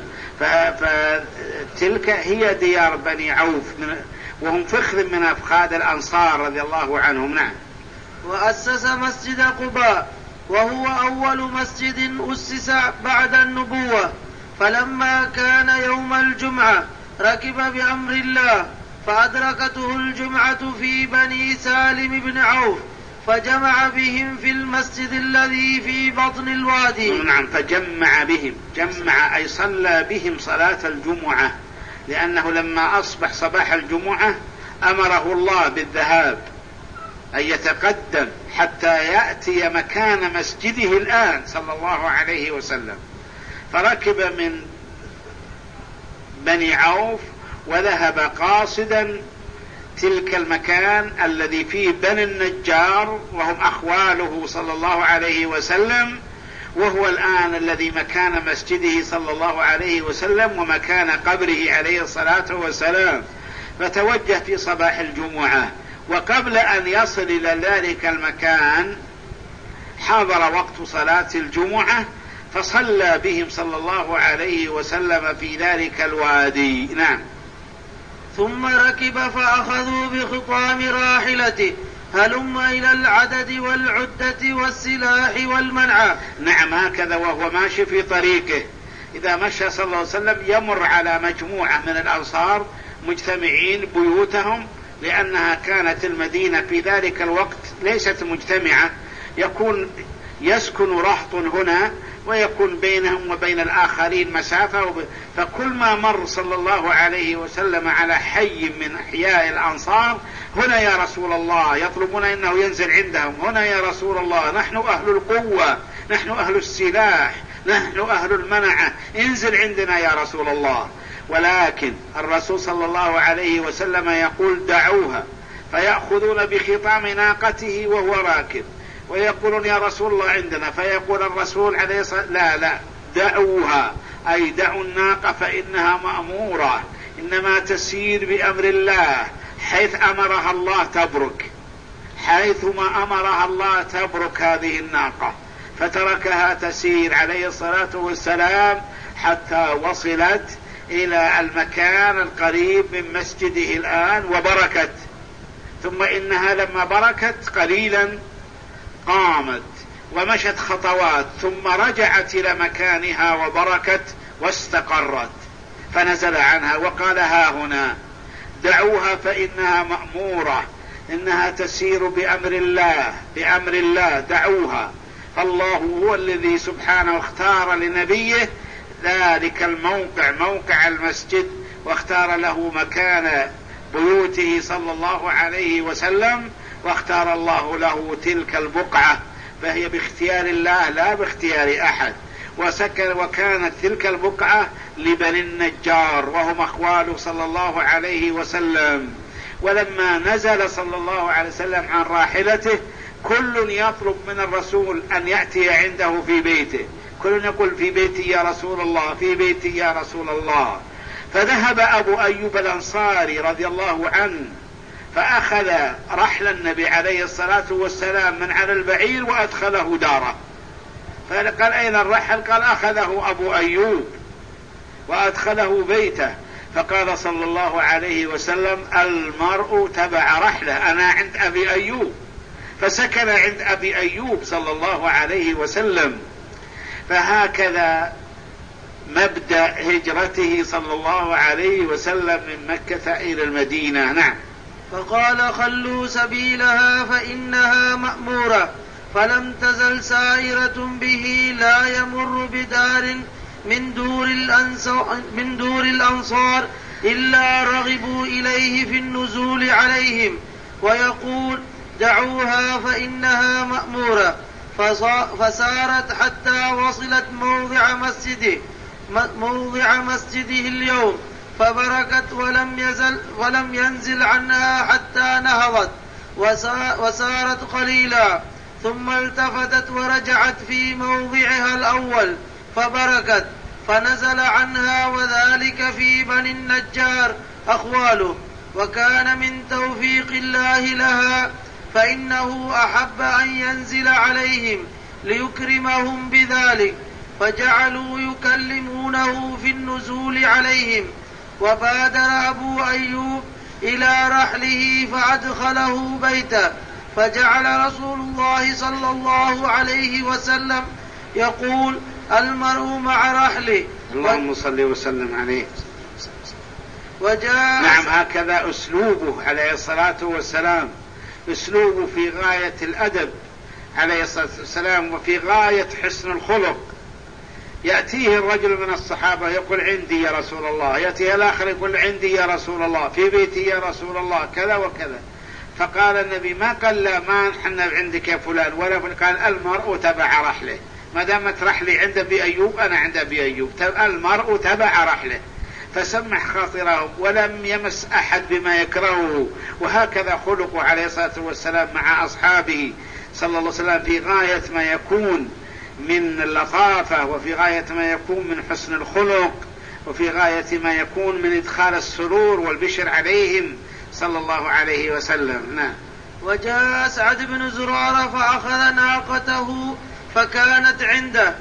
فتلك هي ديار بني عوف، وهم فخذ من أفخاذ الأنصار رضي الله عنهم. نعم. وأسس مسجد قباء، وهو أول مسجد أسس بعد النبوة. فلما كان يوم الجمعة ركب بأمر الله، فأدركته الجمعة في بني سالم بن عوف، فجمع بهم في المسجد الذي في بطن الوادي. نعم. فجمع بهم، جمع أي صلى بهم صلاة الجمعة، لأنه لما أصبح صباح الجمعة أمره الله بالذهاب أن يتقدم حتى يأتي مكان مسجده الآن صلى الله عليه وسلم. فركب من بني عوف وذهب قاصدا تلك المكان الذي فيه بني النجار، وهم أخواله صلى الله عليه وسلم، وهو الآن الذي مكان مسجده صلى الله عليه وسلم ومكان قبره عليه الصلاة والسلام. فتوجه في صباح الجمعة، وقبل أن يصل إلى ذلك المكان حضر وقت صلاة الجمعة، فصلى بهم صلى الله عليه وسلم في ذلك الوادي. نعم. ثم ركب فأخذوا بخطام راحلته هلم إلى العدد والعدة والسلاح والمنع. نعم. هكذا وهو ماشي في طريقه، إذا مشى صلى الله عليه وسلم يمر على مجموعة من الأنصار مجتمعين بيوتهم، لأنها كانت المدينة في ذلك الوقت ليست مجتمعة، يسكن رهط هنا ويكون بينهم وبين الآخرين مسافة. فكل ما مر صلى الله عليه وسلم على حي من أحياء الأنصار، هنا يا رسول الله، يطلبون أنه ينزل عندهم، هنا يا رسول الله، نحن أهل القوة، نحن أهل السلاح، نحن أهل المنعة، انزل عندنا يا رسول الله. ولكن الرسول صلى الله عليه وسلم يقول دعوها، فيأخذون بخطام ناقته وهو راكب ويقولون يا رسول الله عندنا، فيقول الرسول عليه الصلاة لا دعوها، أي دعوا الناقة فإنها مأمورة، إنما تسير بأمر الله، حيث أمرها الله تبرك، حيثما أمرها الله تبرك هذه الناقة. فتركها تسير عليه الصلاة والسلام حتى وصلت إلى المكان القريب من مسجده الآن وبركت. ثم إنها لما بركت قليلا قامت ومشت خطوات، ثم رجعت إلى مكانها وبركت واستقرت، فنزل عنها وقال ها هنا دعوها فإنها مأمورة، إنها تسير بأمر الله دعوها. فالله هو الذي سبحانه اختار لنبيه ذلك الموقع، موقع المسجد، واختار له مكان بيوته صلى الله عليه وسلم، واختار الله له تلك البقعة، فهي باختيار الله لا باختيار أحد. وكانت تلك البقعة لبني النجار وهم أخواله صلى الله عليه وسلم. ولما نزل صلى الله عليه وسلم عن راحلته كل يطلب من الرسول أن يأتي عنده في بيته، كل يقول في بيتي يا رسول الله، في بيتي يا رسول الله. فذهب أبو أيوب الأنصاري رضي الله عنه فأخذ رحل النبي عليه الصلاة والسلام من على البعير وأدخله داره. فقال أين الرحل؟ قال أخذه أبو أيوب وأدخله بيته. فقال صلى الله عليه وسلم المرء تبع رحله، أنا عند أبي أيوب، فسكن عند أبي أيوب صلى الله عليه وسلم. فهكذا مبدأ هجرته صلى الله عليه وسلم من مكة إلى المدينة. نعم. فقال خلوا سبيلها فإنها مأمورة، فلم تزل سائرة به لا يمر بدار من دور الأنصار إلا رغبوا إليه في النزول عليهم، ويقول دعوها فإنها مأمورة. فسارت حتى وصلت موضع مسجده اليوم، فبركت ولم ينزل عنها حتى نهضت وسارت قليلا، ثم التفتت ورجعت في موضعها الأول فبركت، فنزل عنها، وذلك في بني النجار أخواله. وكان من توفيق الله لها، فإنه أحب أن ينزل عليهم ليكرمهم بذلك، فجعلوا يكلمونه في النزول عليهم. وبادر أبو أيوب إلى رحله فأدخله بيته، فجعل رسول الله صلى الله عليه وسلم يقول المرء مع رحله. اللهم صل وسلم عليه. نعم، هكذا أسلوبه عليه الصلاة والسلام، أسلوبه في غاية الأدب عليه الصلاة والسلام وفي غاية حسن الخلق. يأتيه الرجل من الصحابة يقول عندي يا رسول الله، يأتيه الآخر يقول عندي يا رسول الله، في بيتي يا رسول الله، كذا وكذا. فقال النبي ما قال لا ما نحن عندك يا فلان ولا فلان، قال المرء تبع رحله، ما دامت رحلي عند أبي أيوب أنا عند أبي أيوب، المرء تبع رحله، فسمح خاطرهم ولم يمس أحد بما يكرهه. وهكذا خلقه عليه الصلاة والسلام مع أصحابه صلى الله عليه وسلم في غاية ما يكون من اللطافة، وفي غاية ما يكون من حسن الخلق، وفي غاية ما يكون من إدخال السرور والبشر عليهم صلى الله عليه وسلم. نعم. وجاء سعد بن زرارة فأخذ ناقته فكانت عنده،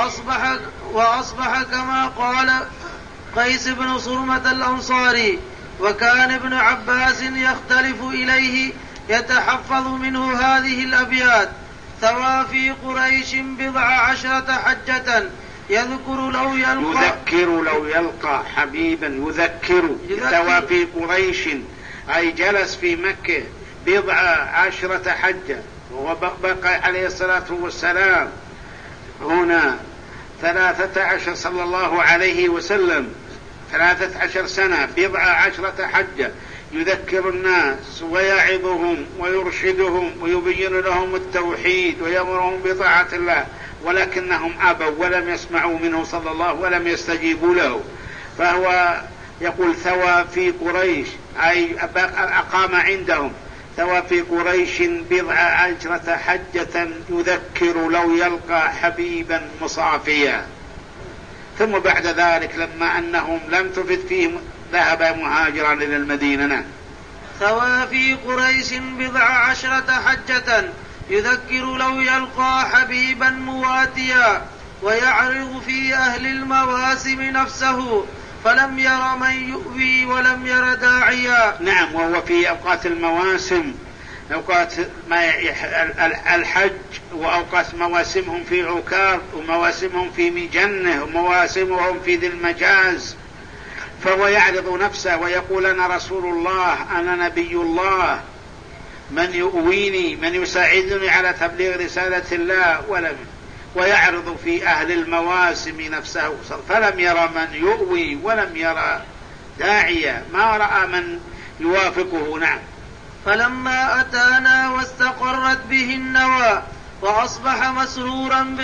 وأصبح كما قال قيس بن صرمة الأنصاري. وكان ابن عباس يختلف إليه يتحفظ منه هذه الأبيات: ثوى في قريش 14 حجة يذكر لو يلقى حبيبا يذكر. ثوى في قريش أي جلس في مكة 14 حجة، وبقى عليه الصلاة والسلام هنا 13 صلى الله عليه وسلم 13 سنة 14 حجة، يذكر الناس ويعظهم ويرشدهم ويبين لهم التوحيد ويأمرهم بطاعة الله، ولكنهم أبوا ولم يسمعوا منه صلى الله ولم يستجيبوا له. فهو يقول ثوى في قريش أي أقام عندهم، ثوى في قريش 14 حجة يذكر لو يلقى حبيبا مصافيا. ثم بعد ذلك لما أنهم لم تفد فيهم ذهب مهاجرا إلى المدينة. ثوى في قريش 14 حجة يذكر لو يلقى حبيبا مواتيا، ويعرض في أهل المواسم نفسه، فلم ير من يؤوي ولم ير داعيا. نعم، وهو في أوقات المواسم، أوقات الحج، وأوقات مواسمهم في عكاظ، ومواسمهم في مجنة، ومواسمهم في ذي المجاز. فهو يعرض نفسه ويقول أنا رسول الله، أنا نبي الله، من يؤويني، من يساعدني على تبليغ رسالة الله، ويعرض في أهل المواسم نفسه، فلم يرى من يؤوي ولم يرى داعية، ما رأى من يوافقه. نعم. فلما أتانا واستقرت به النوى وأصبح مسرورا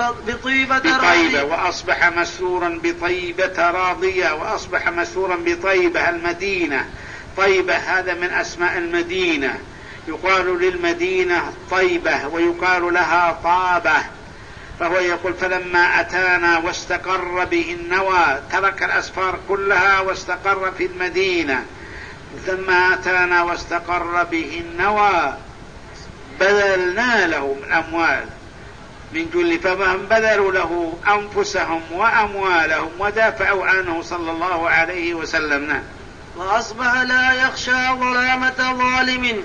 وأصبح مسرورا بطيبة راضية. وأصبح مسرورا بطيبة المدينة. طيبة هذا من أسماء المدينة، يقال للمدينة طيبة ويقال لها طابة. فهو يقول فلما أتانا واستقر به النوى، ترك الأسفار كلها واستقر في المدينة. ثم أتانا واستقر به النوى بذلنا له من أموال من جل، فهم بذلوا له أنفسهم وأموالهم ودافعوا عنه صلى الله عليه وسلم. وأصبح لا يخشى ظلامة ظالم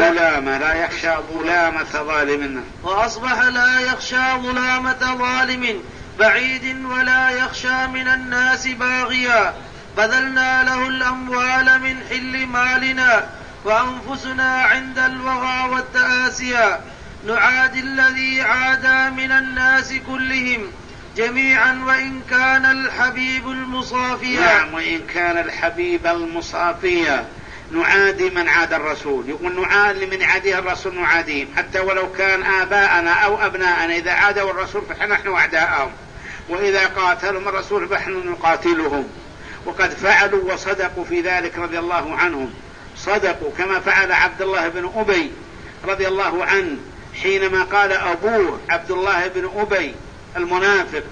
وأصبح لا يخشى ظلامة ظالم بعيد ولا يخشى من الناس باغيا. بذلنا له الأموال من حل مالنا وأنفسنا عند الوغى والتآسيا. نعادي الذي عادى من الناس كلهم جميعا وإن كان الحبيب المصافيا. نعم، وإن كان الحبيب المصافيا. نعادي من عاد الرسول، يقول نعادي من عاديه الرسول نعاديهم، حتى ولو كان آباءنا أو أبناءنا إذا عادوا الرسول فنحن أعداءهم، وإذا قاتلهم الرسول فنحن نقاتلهم. وقد فعلوا وصدقوا في ذلك رضي الله عنهم، صدقوا كما فعل عبد الله بن أبي رضي الله عنه حينما قال أبوه عبد الله بن أبي المنافق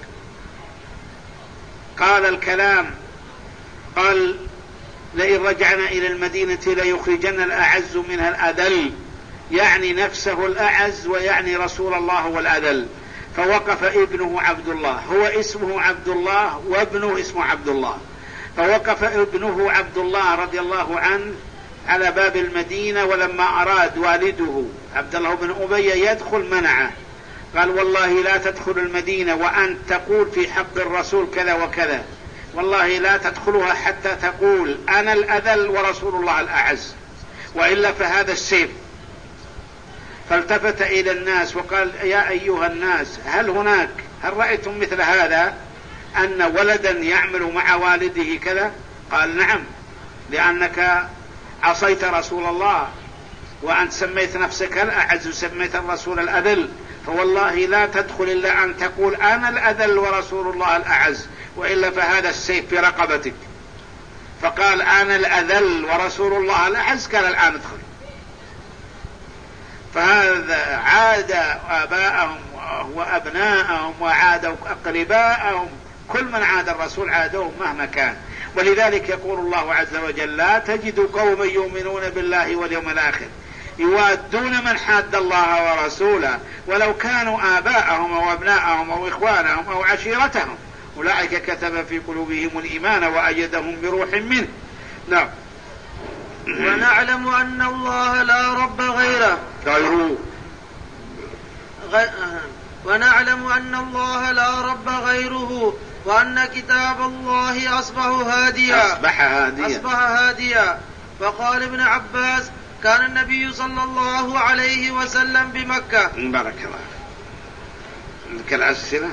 قال الكلام، قال لئن رجعنا إلى المدينة ليخرجن الأعز منها الأذل، يعني نفسه الأعز ويعني رسول الله والأذل. فوقف ابنه عبد الله، هو اسمه عبد الله وابنه اسمه عبد الله، فوقف ابنه عبد الله رضي الله عنه على باب المدينة، ولما أراد والده عبد الله بن أبي يدخل منعه، قال والله لا تدخل المدينة وأنت تقول في حق الرسول كذا وكذا، والله لا تدخلها حتى تقول أنا الأذل ورسول الله الأعز، وإلا فهذا السيف. فالتفت إلى الناس وقال يا أيها الناس هل رأيتم مثل هذا، أن ولدا يعمل مع والده كذا؟ قال نعم، لأنك عصيت رسول الله وأنت سميت نفسك الأعز وسميت الرسول الأذل، فوالله لا تدخل إلا أن تقول أنا الأذل ورسول الله الأعز، وإلا فهذا السيف في رقبتك. فقال أنا الأذل ورسول الله الأعز، قال الآن ادخل. فهذا عاد آباءهم وأبناءهم وعادوا أقرباءهم، كل من عاد الرسول عادوه مهما كان. ولذلك يقول الله عز وجل لا تجد قوما يؤمنون بالله واليوم الآخر يوادون من حاد الله ورسوله ولو كانوا آباءهم أو أبناءهم أو إخوانهم أو عشيرتهم أولئك كتب في قلوبهم الإيمان وأيدهم بروح منه. نعم. ونعلم أن الله لا رب غيره ونعلم أن الله لا رب غيره، وأن كتاب الله أصبح هاديا. فقال ابن عباس كان النبي صلى الله عليه وسلم بمكة. بارك الله. لك الأسئلة.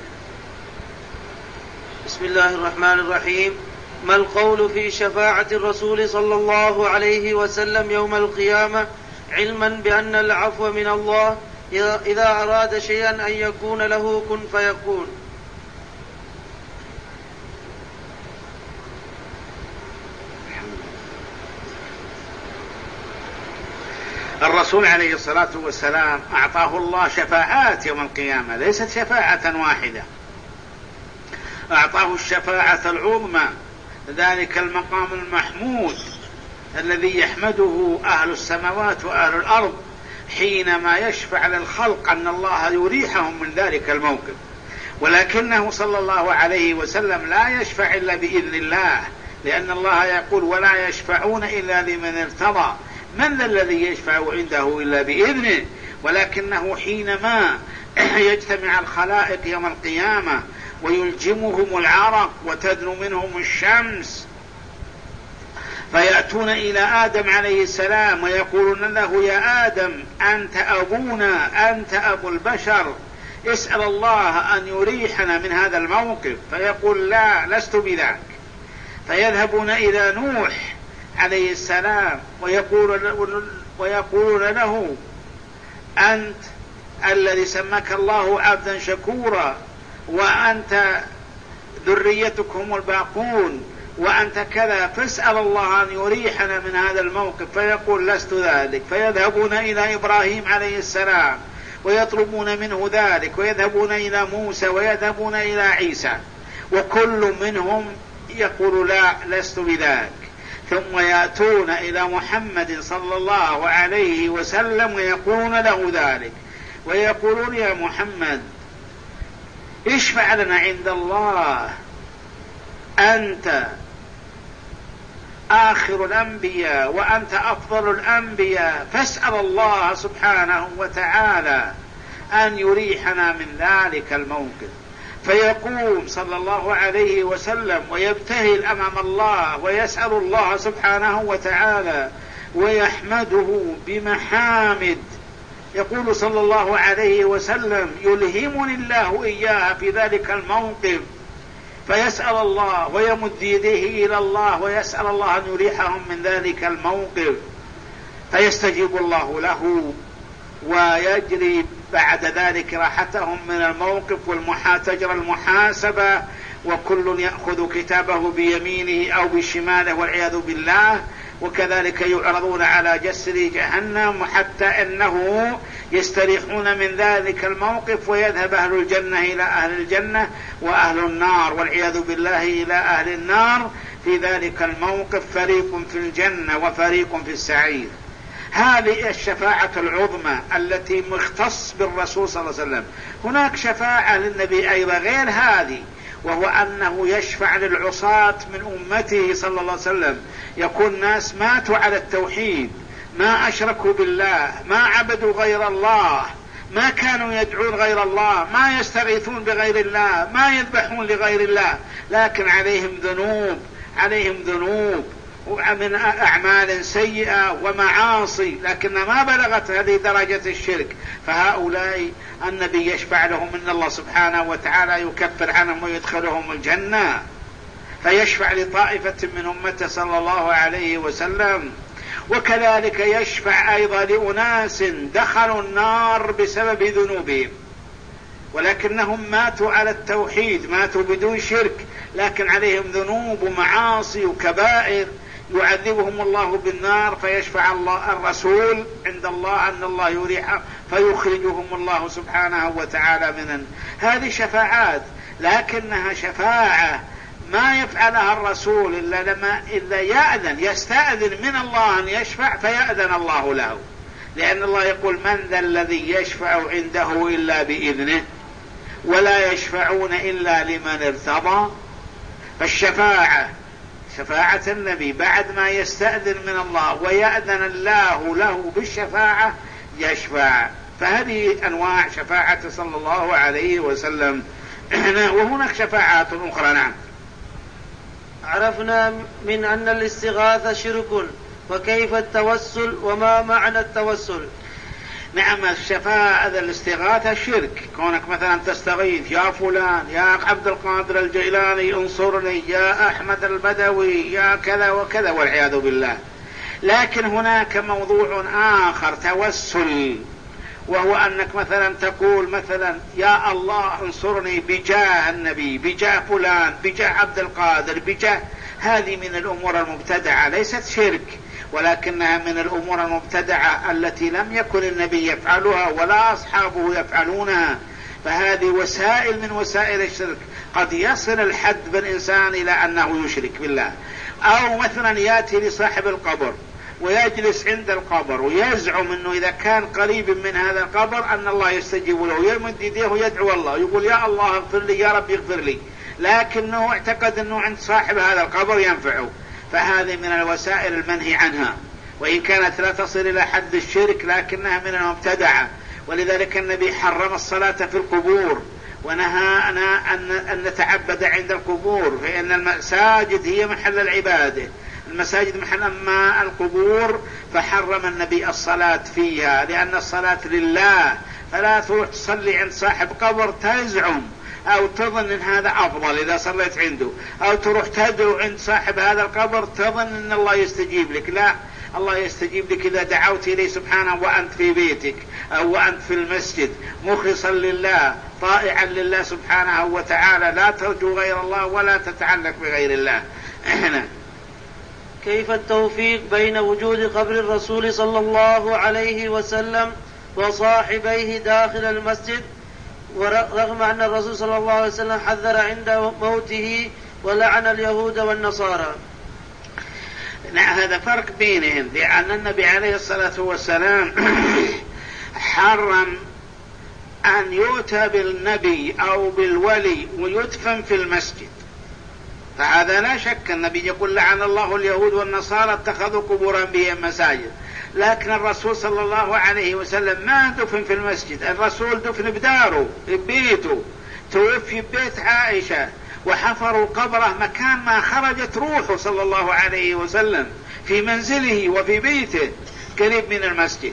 بسم الله الرحمن الرحيم. ما القول في شفاعة الرسول صلى الله عليه وسلم يوم القيامة، علما بأن العفو من الله إذا أراد شيئا أن يكون له كن فيكون؟ الرسول عليه الصلاة والسلام أعطاه الله شفاعات يوم القيامة، ليست شفاعة واحدة، أعطاه الشفاعة العظمى، ذلك المقام المحمود الذي يحمده أهل السماوات وأهل الأرض حينما يشفع للخلق أن الله يريحهم من ذلك الموقف. ولكنه صلى الله عليه وسلم لا يشفع إلا بإذن الله، لأن الله يقول ولا يشفعون إلا لمن ارتضى، من ذا الذي يشفع عنده إلا بإذنه. ولكنه حينما يجتمع الخلائق يوم القيامة ويلجمهم العرق وتدنو منهم الشمس فيأتون إلى آدم عليه السلام ويقولون له يا آدم أنت أبونا، أنت أبو البشر، اسأل الله أن يريحنا من هذا الموقف. فيقول لا، لست بذاك. فيذهبون إلى نوح عليه السلام ويقولون له أنت الذي سماك الله عبدا شكورا وأنت ذريتك هم الباقون وأنت كذا، فاسأل الله أن يريحنا من هذا الموقف. فيقول لست ذلك، فيذهبون إلى إبراهيم عليه السلام ويطلبون منه ذلك، ويذهبون إلى موسى ويذهبون إلى عيسى، وكل منهم يقول لا لست بذاك. ثم يأتون إلى محمد صلى الله عليه وسلم ويقولون له ذلك، ويقولون يا محمد اشفع لنا عند الله، أنت آخر الأنبياء وأنت أفضل الأنبياء، فاسأل الله سبحانه وتعالى أن يريحنا من ذلك الموقف. فيقوم صلى الله عليه وسلم ويبتهل أمام الله ويسأل الله سبحانه وتعالى ويحمده بمحامد. يقول صلى الله عليه وسلم يلهمني الله إياها في ذلك الموقف، فيسأل الله ويمد يديه إلى الله ويسأل الله أن يريحهم من ذلك الموقف، فيستجيب الله له ويجري بعد ذلك راحتهم من الموقف تجرى المحاسبة، وكل يأخذ كتابه بيمينه أو بشماله والعياذ بالله، وكذلك يعرضون على جسر جهنم حتى أنه يستريحون من ذلك الموقف، ويذهب أهل الجنة إلى أهل الجنة وأهل النار والعياذ بالله إلى أهل النار في ذلك الموقف، فريق في الجنة وفريق في السعير. هذه الشفاعة العظمى التي مختص بالرسول صلى الله عليه وسلم. هناك شفاعة للنبي أيضا غير هذه، وهو أنه يشفع للعصاة من أمته صلى الله عليه وسلم. يكون ناس ماتوا على التوحيد، ما أشركوا بالله، ما عبدوا غير الله، ما كانوا يدعون غير الله، ما يستغيثون بغير الله، ما يذبحون لغير الله، لكن عليهم ذنوب ومن أعمال سيئة ومعاصي، لكن ما بلغت هذه درجة الشرك. فهؤلاء النبي يشفع لهم ان الله سبحانه وتعالى يكفر عنهم ويدخلهم الجنة. فيشفع لطائفة من أمته صلى الله عليه وسلم. وكذلك يشفع أيضا لأناس دخلوا النار بسبب ذنوبهم، ولكنهم ماتوا على التوحيد، ماتوا بدون شرك، لكن عليهم ذنوب ومعاصي وكبائر يعذبهم الله بالنار، فيشفع الله الرسول عند الله أن الله يريح فيخرجهم الله سبحانه وتعالى منه. هذه شفاعات، لكنها شفاعة ما يفعلها الرسول إلا يستأذن من الله أن يشفع فيأذن الله له، لأن الله يقول من ذا الذي يشفع عنده إلا بإذنه ولا يشفعون إلا لمن ارتضى. فالشفاعة شفاعة النبي بعد ما يستأذن من الله ويأذن الله له بالشفاعة يشفع. فهذه أنواع شفاعة صلى الله عليه وسلم. وهناك شفاعات أخرى. نعم. عرفنا من أن الاستغاثة شرك، وكيف التوسل وما معنى التوسل؟ نعم، الشفاعة الاستغاثة شرك. كونك مثلا تستغيث يا فلان، يا عبد القادر الجيلاني انصرني، يا أحمد البدوي، يا كذا وكذا والعياذ بالله. لكن هناك موضوع آخر توسل، وهو أنك مثلا تقول مثلا يا الله انصرني بجاه النبي، بجاه فلان، بجاه عبد القادر، بجاه. هذه من الأمور المبتدعة، ليست شرك، ولكنها من الأمور المبتدعة التي لم يكن النبي يفعلها ولا أصحابه يفعلونها. فهذه وسائل من وسائل الشرك. قد يصل الحد بالإنسان إلى أنه يشرك بالله. أو مثلا يأتي لصاحب القبر ويجلس عند القبر ويزعم أنه إذا كان قريب من هذا القبر أن الله يستجيب له، يمد يديه ويدعو الله، يقول يا الله اغفر لي، يا رب اغفر لي، لكنه اعتقد أنه عند صاحب هذا القبر ينفعه. فهذه من الوسائل المنهي عنها، وإن كانت لا تصل إلى حد الشرك لكنها من المبتدعة. ولذلك النبي حرم الصلاة في القبور، ونهانا أن نتعبد عند القبور، فإن المساجد هي محل العبادة، المساجد محل. أما القبور فحرم النبي الصلاة فيها، لأن الصلاة لله، فلا تروح تصلي عند صاحب قبر تزعم أو تظن أن هذا أفضل إذا صليت عنده، أو تروح تدعو عند صاحب هذا القبر تظن أن الله يستجيب لك. لا، الله يستجيب لك إذا دعوت إليه سبحانه وأنت في بيتك أو وأنت في المسجد مخلصا لله طائعا لله سبحانه وتعالى، لا ترجو غير الله ولا تتعلق بغير الله. كيف التوفيق بين وجود قبر الرسول صلى الله عليه وسلم وصاحبيه داخل المسجد، ورغم أن الرسول صلى الله عليه وسلم حذر عند موته ولعن اليهود والنصارى؟ هذا فرق بينهم، لأن النبي عليه الصلاة والسلام حرم أن يؤتى بالنبي أو بالولي ويدفن في المسجد، فهذا لا شك. النبي يقول لعن الله اليهود والنصارى اتخذوا قبور أنبيائهم مساجد، لكن الرسول صلى الله عليه وسلم ما دفن في المسجد، الرسول دفن بداره ببيته، توفي ببيت عائشة وحفروا قبره مكان ما خرجت روحه صلى الله عليه وسلم في منزله وفي بيته قريب من المسجد.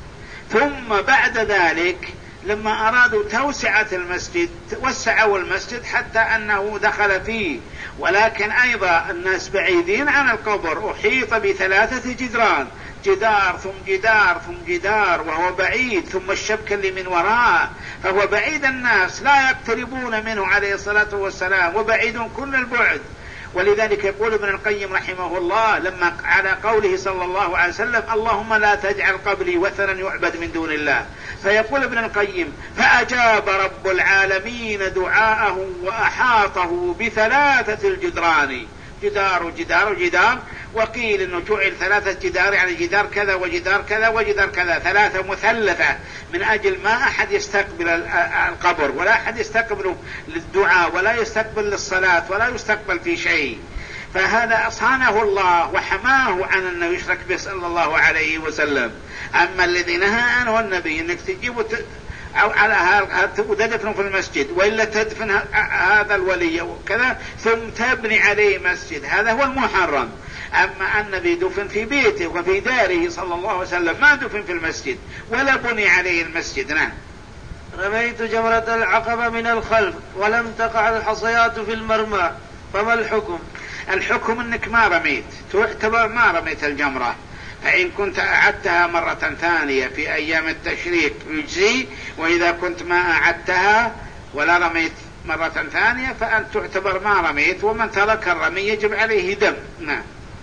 ثم بعد ذلك لما أرادوا توسعة المسجد وسعوا المسجد حتى أنه دخل فيه، ولكن أيضا الناس بعيدين عن القبر، أحيط بثلاثة جدران، جدار ثم جدار ثم جدار وهو بعيد، ثم الشبكة اللي من وراء، فهو بعيد، الناس لا يقتربون منه عليه الصلاة والسلام وبعيد كل البعد. ولذلك يقول ابن القيم رحمه الله لما على قوله صلى الله عليه وسلم اللهم لا تجعل قبري وثنا يعبد من دون الله، فيقول ابن القيم فأجاب رب العالمين دعاءه وأحاطه بثلاثة الجدران، جدار وجدار وجدار، وقيل انه جعل ثلاثة جدار يعني جدار كذا وجدار كذا وجدار كذا، ثلاثة مثلثة من اجل ما احد يستقبل القبر ولا احد يستقبله للدعاء ولا يستقبل للصلاة ولا يستقبل في شيء. فهذا صانه الله وحماه عن انه يشرك به صلى الله عليه وسلم. اما الذي نهى عنه النبي انك تجيبه أو على هذا تدفنه في المسجد، وإلا تدفن هذا الولي وكذا ثم تبني عليه مسجد، هذا هو المحرم. أما النبي دفن في بيته وفي داره صلى الله عليه وسلم، ما دفن في المسجد ولا بني عليه المسجد. نعم. رميت جمرة العقبة من الخلف ولم تقع الحصيات في المرمى، فما الحكم؟ الحكم أنك ما رميت، تعتبر ما رميت الجمرة، فإن كنت أعدتها مرة ثانية في أيام التشريق يجزي، وإذا كنت ما أعدتها ولا رميت مرة ثانية فأنت تعتبر ما رميت، ومن ترك الرمي يجب عليه دم. نعم.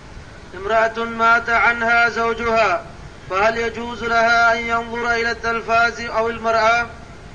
امرأة مات عنها زوجها، فهل يجوز لها أن ينظر إلى التلفاز أو المرأة؟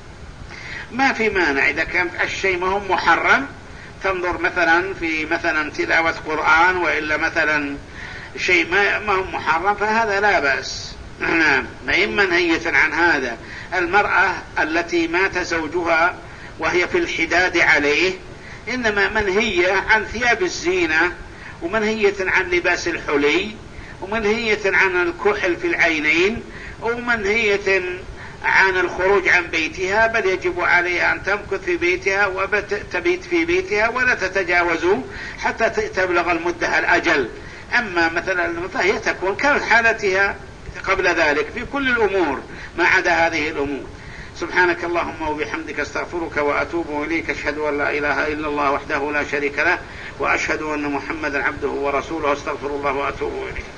ما في مانع، إذا كان الشيء ما هو محرم تنظر مثلا في مثلا تلاوة قرآن، وإلا مثلا شيء ما هو محرم فهذا لا بأس. نعم. ما منهية عن هذا. المرأة التي مات زوجها وهي في الحداد عليه إنما منهية عن ثياب الزينة، ومنهية عن لباس الحلي، ومنهية عن الكحل في العينين، ومنهية عن الخروج عن بيتها، بل يجب عليها أن تمكث في بيتها وتبيت في بيتها ولا تتجاوزوا حتى تبلغ المدة الأجل. أما مثلا فهي تكون كحالتها قبل ذلك في كل الأمور ما عدا هذه الأمور. سبحانك اللهم وبحمدك استغفرك وأتوب إليك، أشهد أن لا إله إلا الله وحده لا شريك له، وأشهد أن محمدا عبده ورسوله، استغفر الله وأتوب إليه.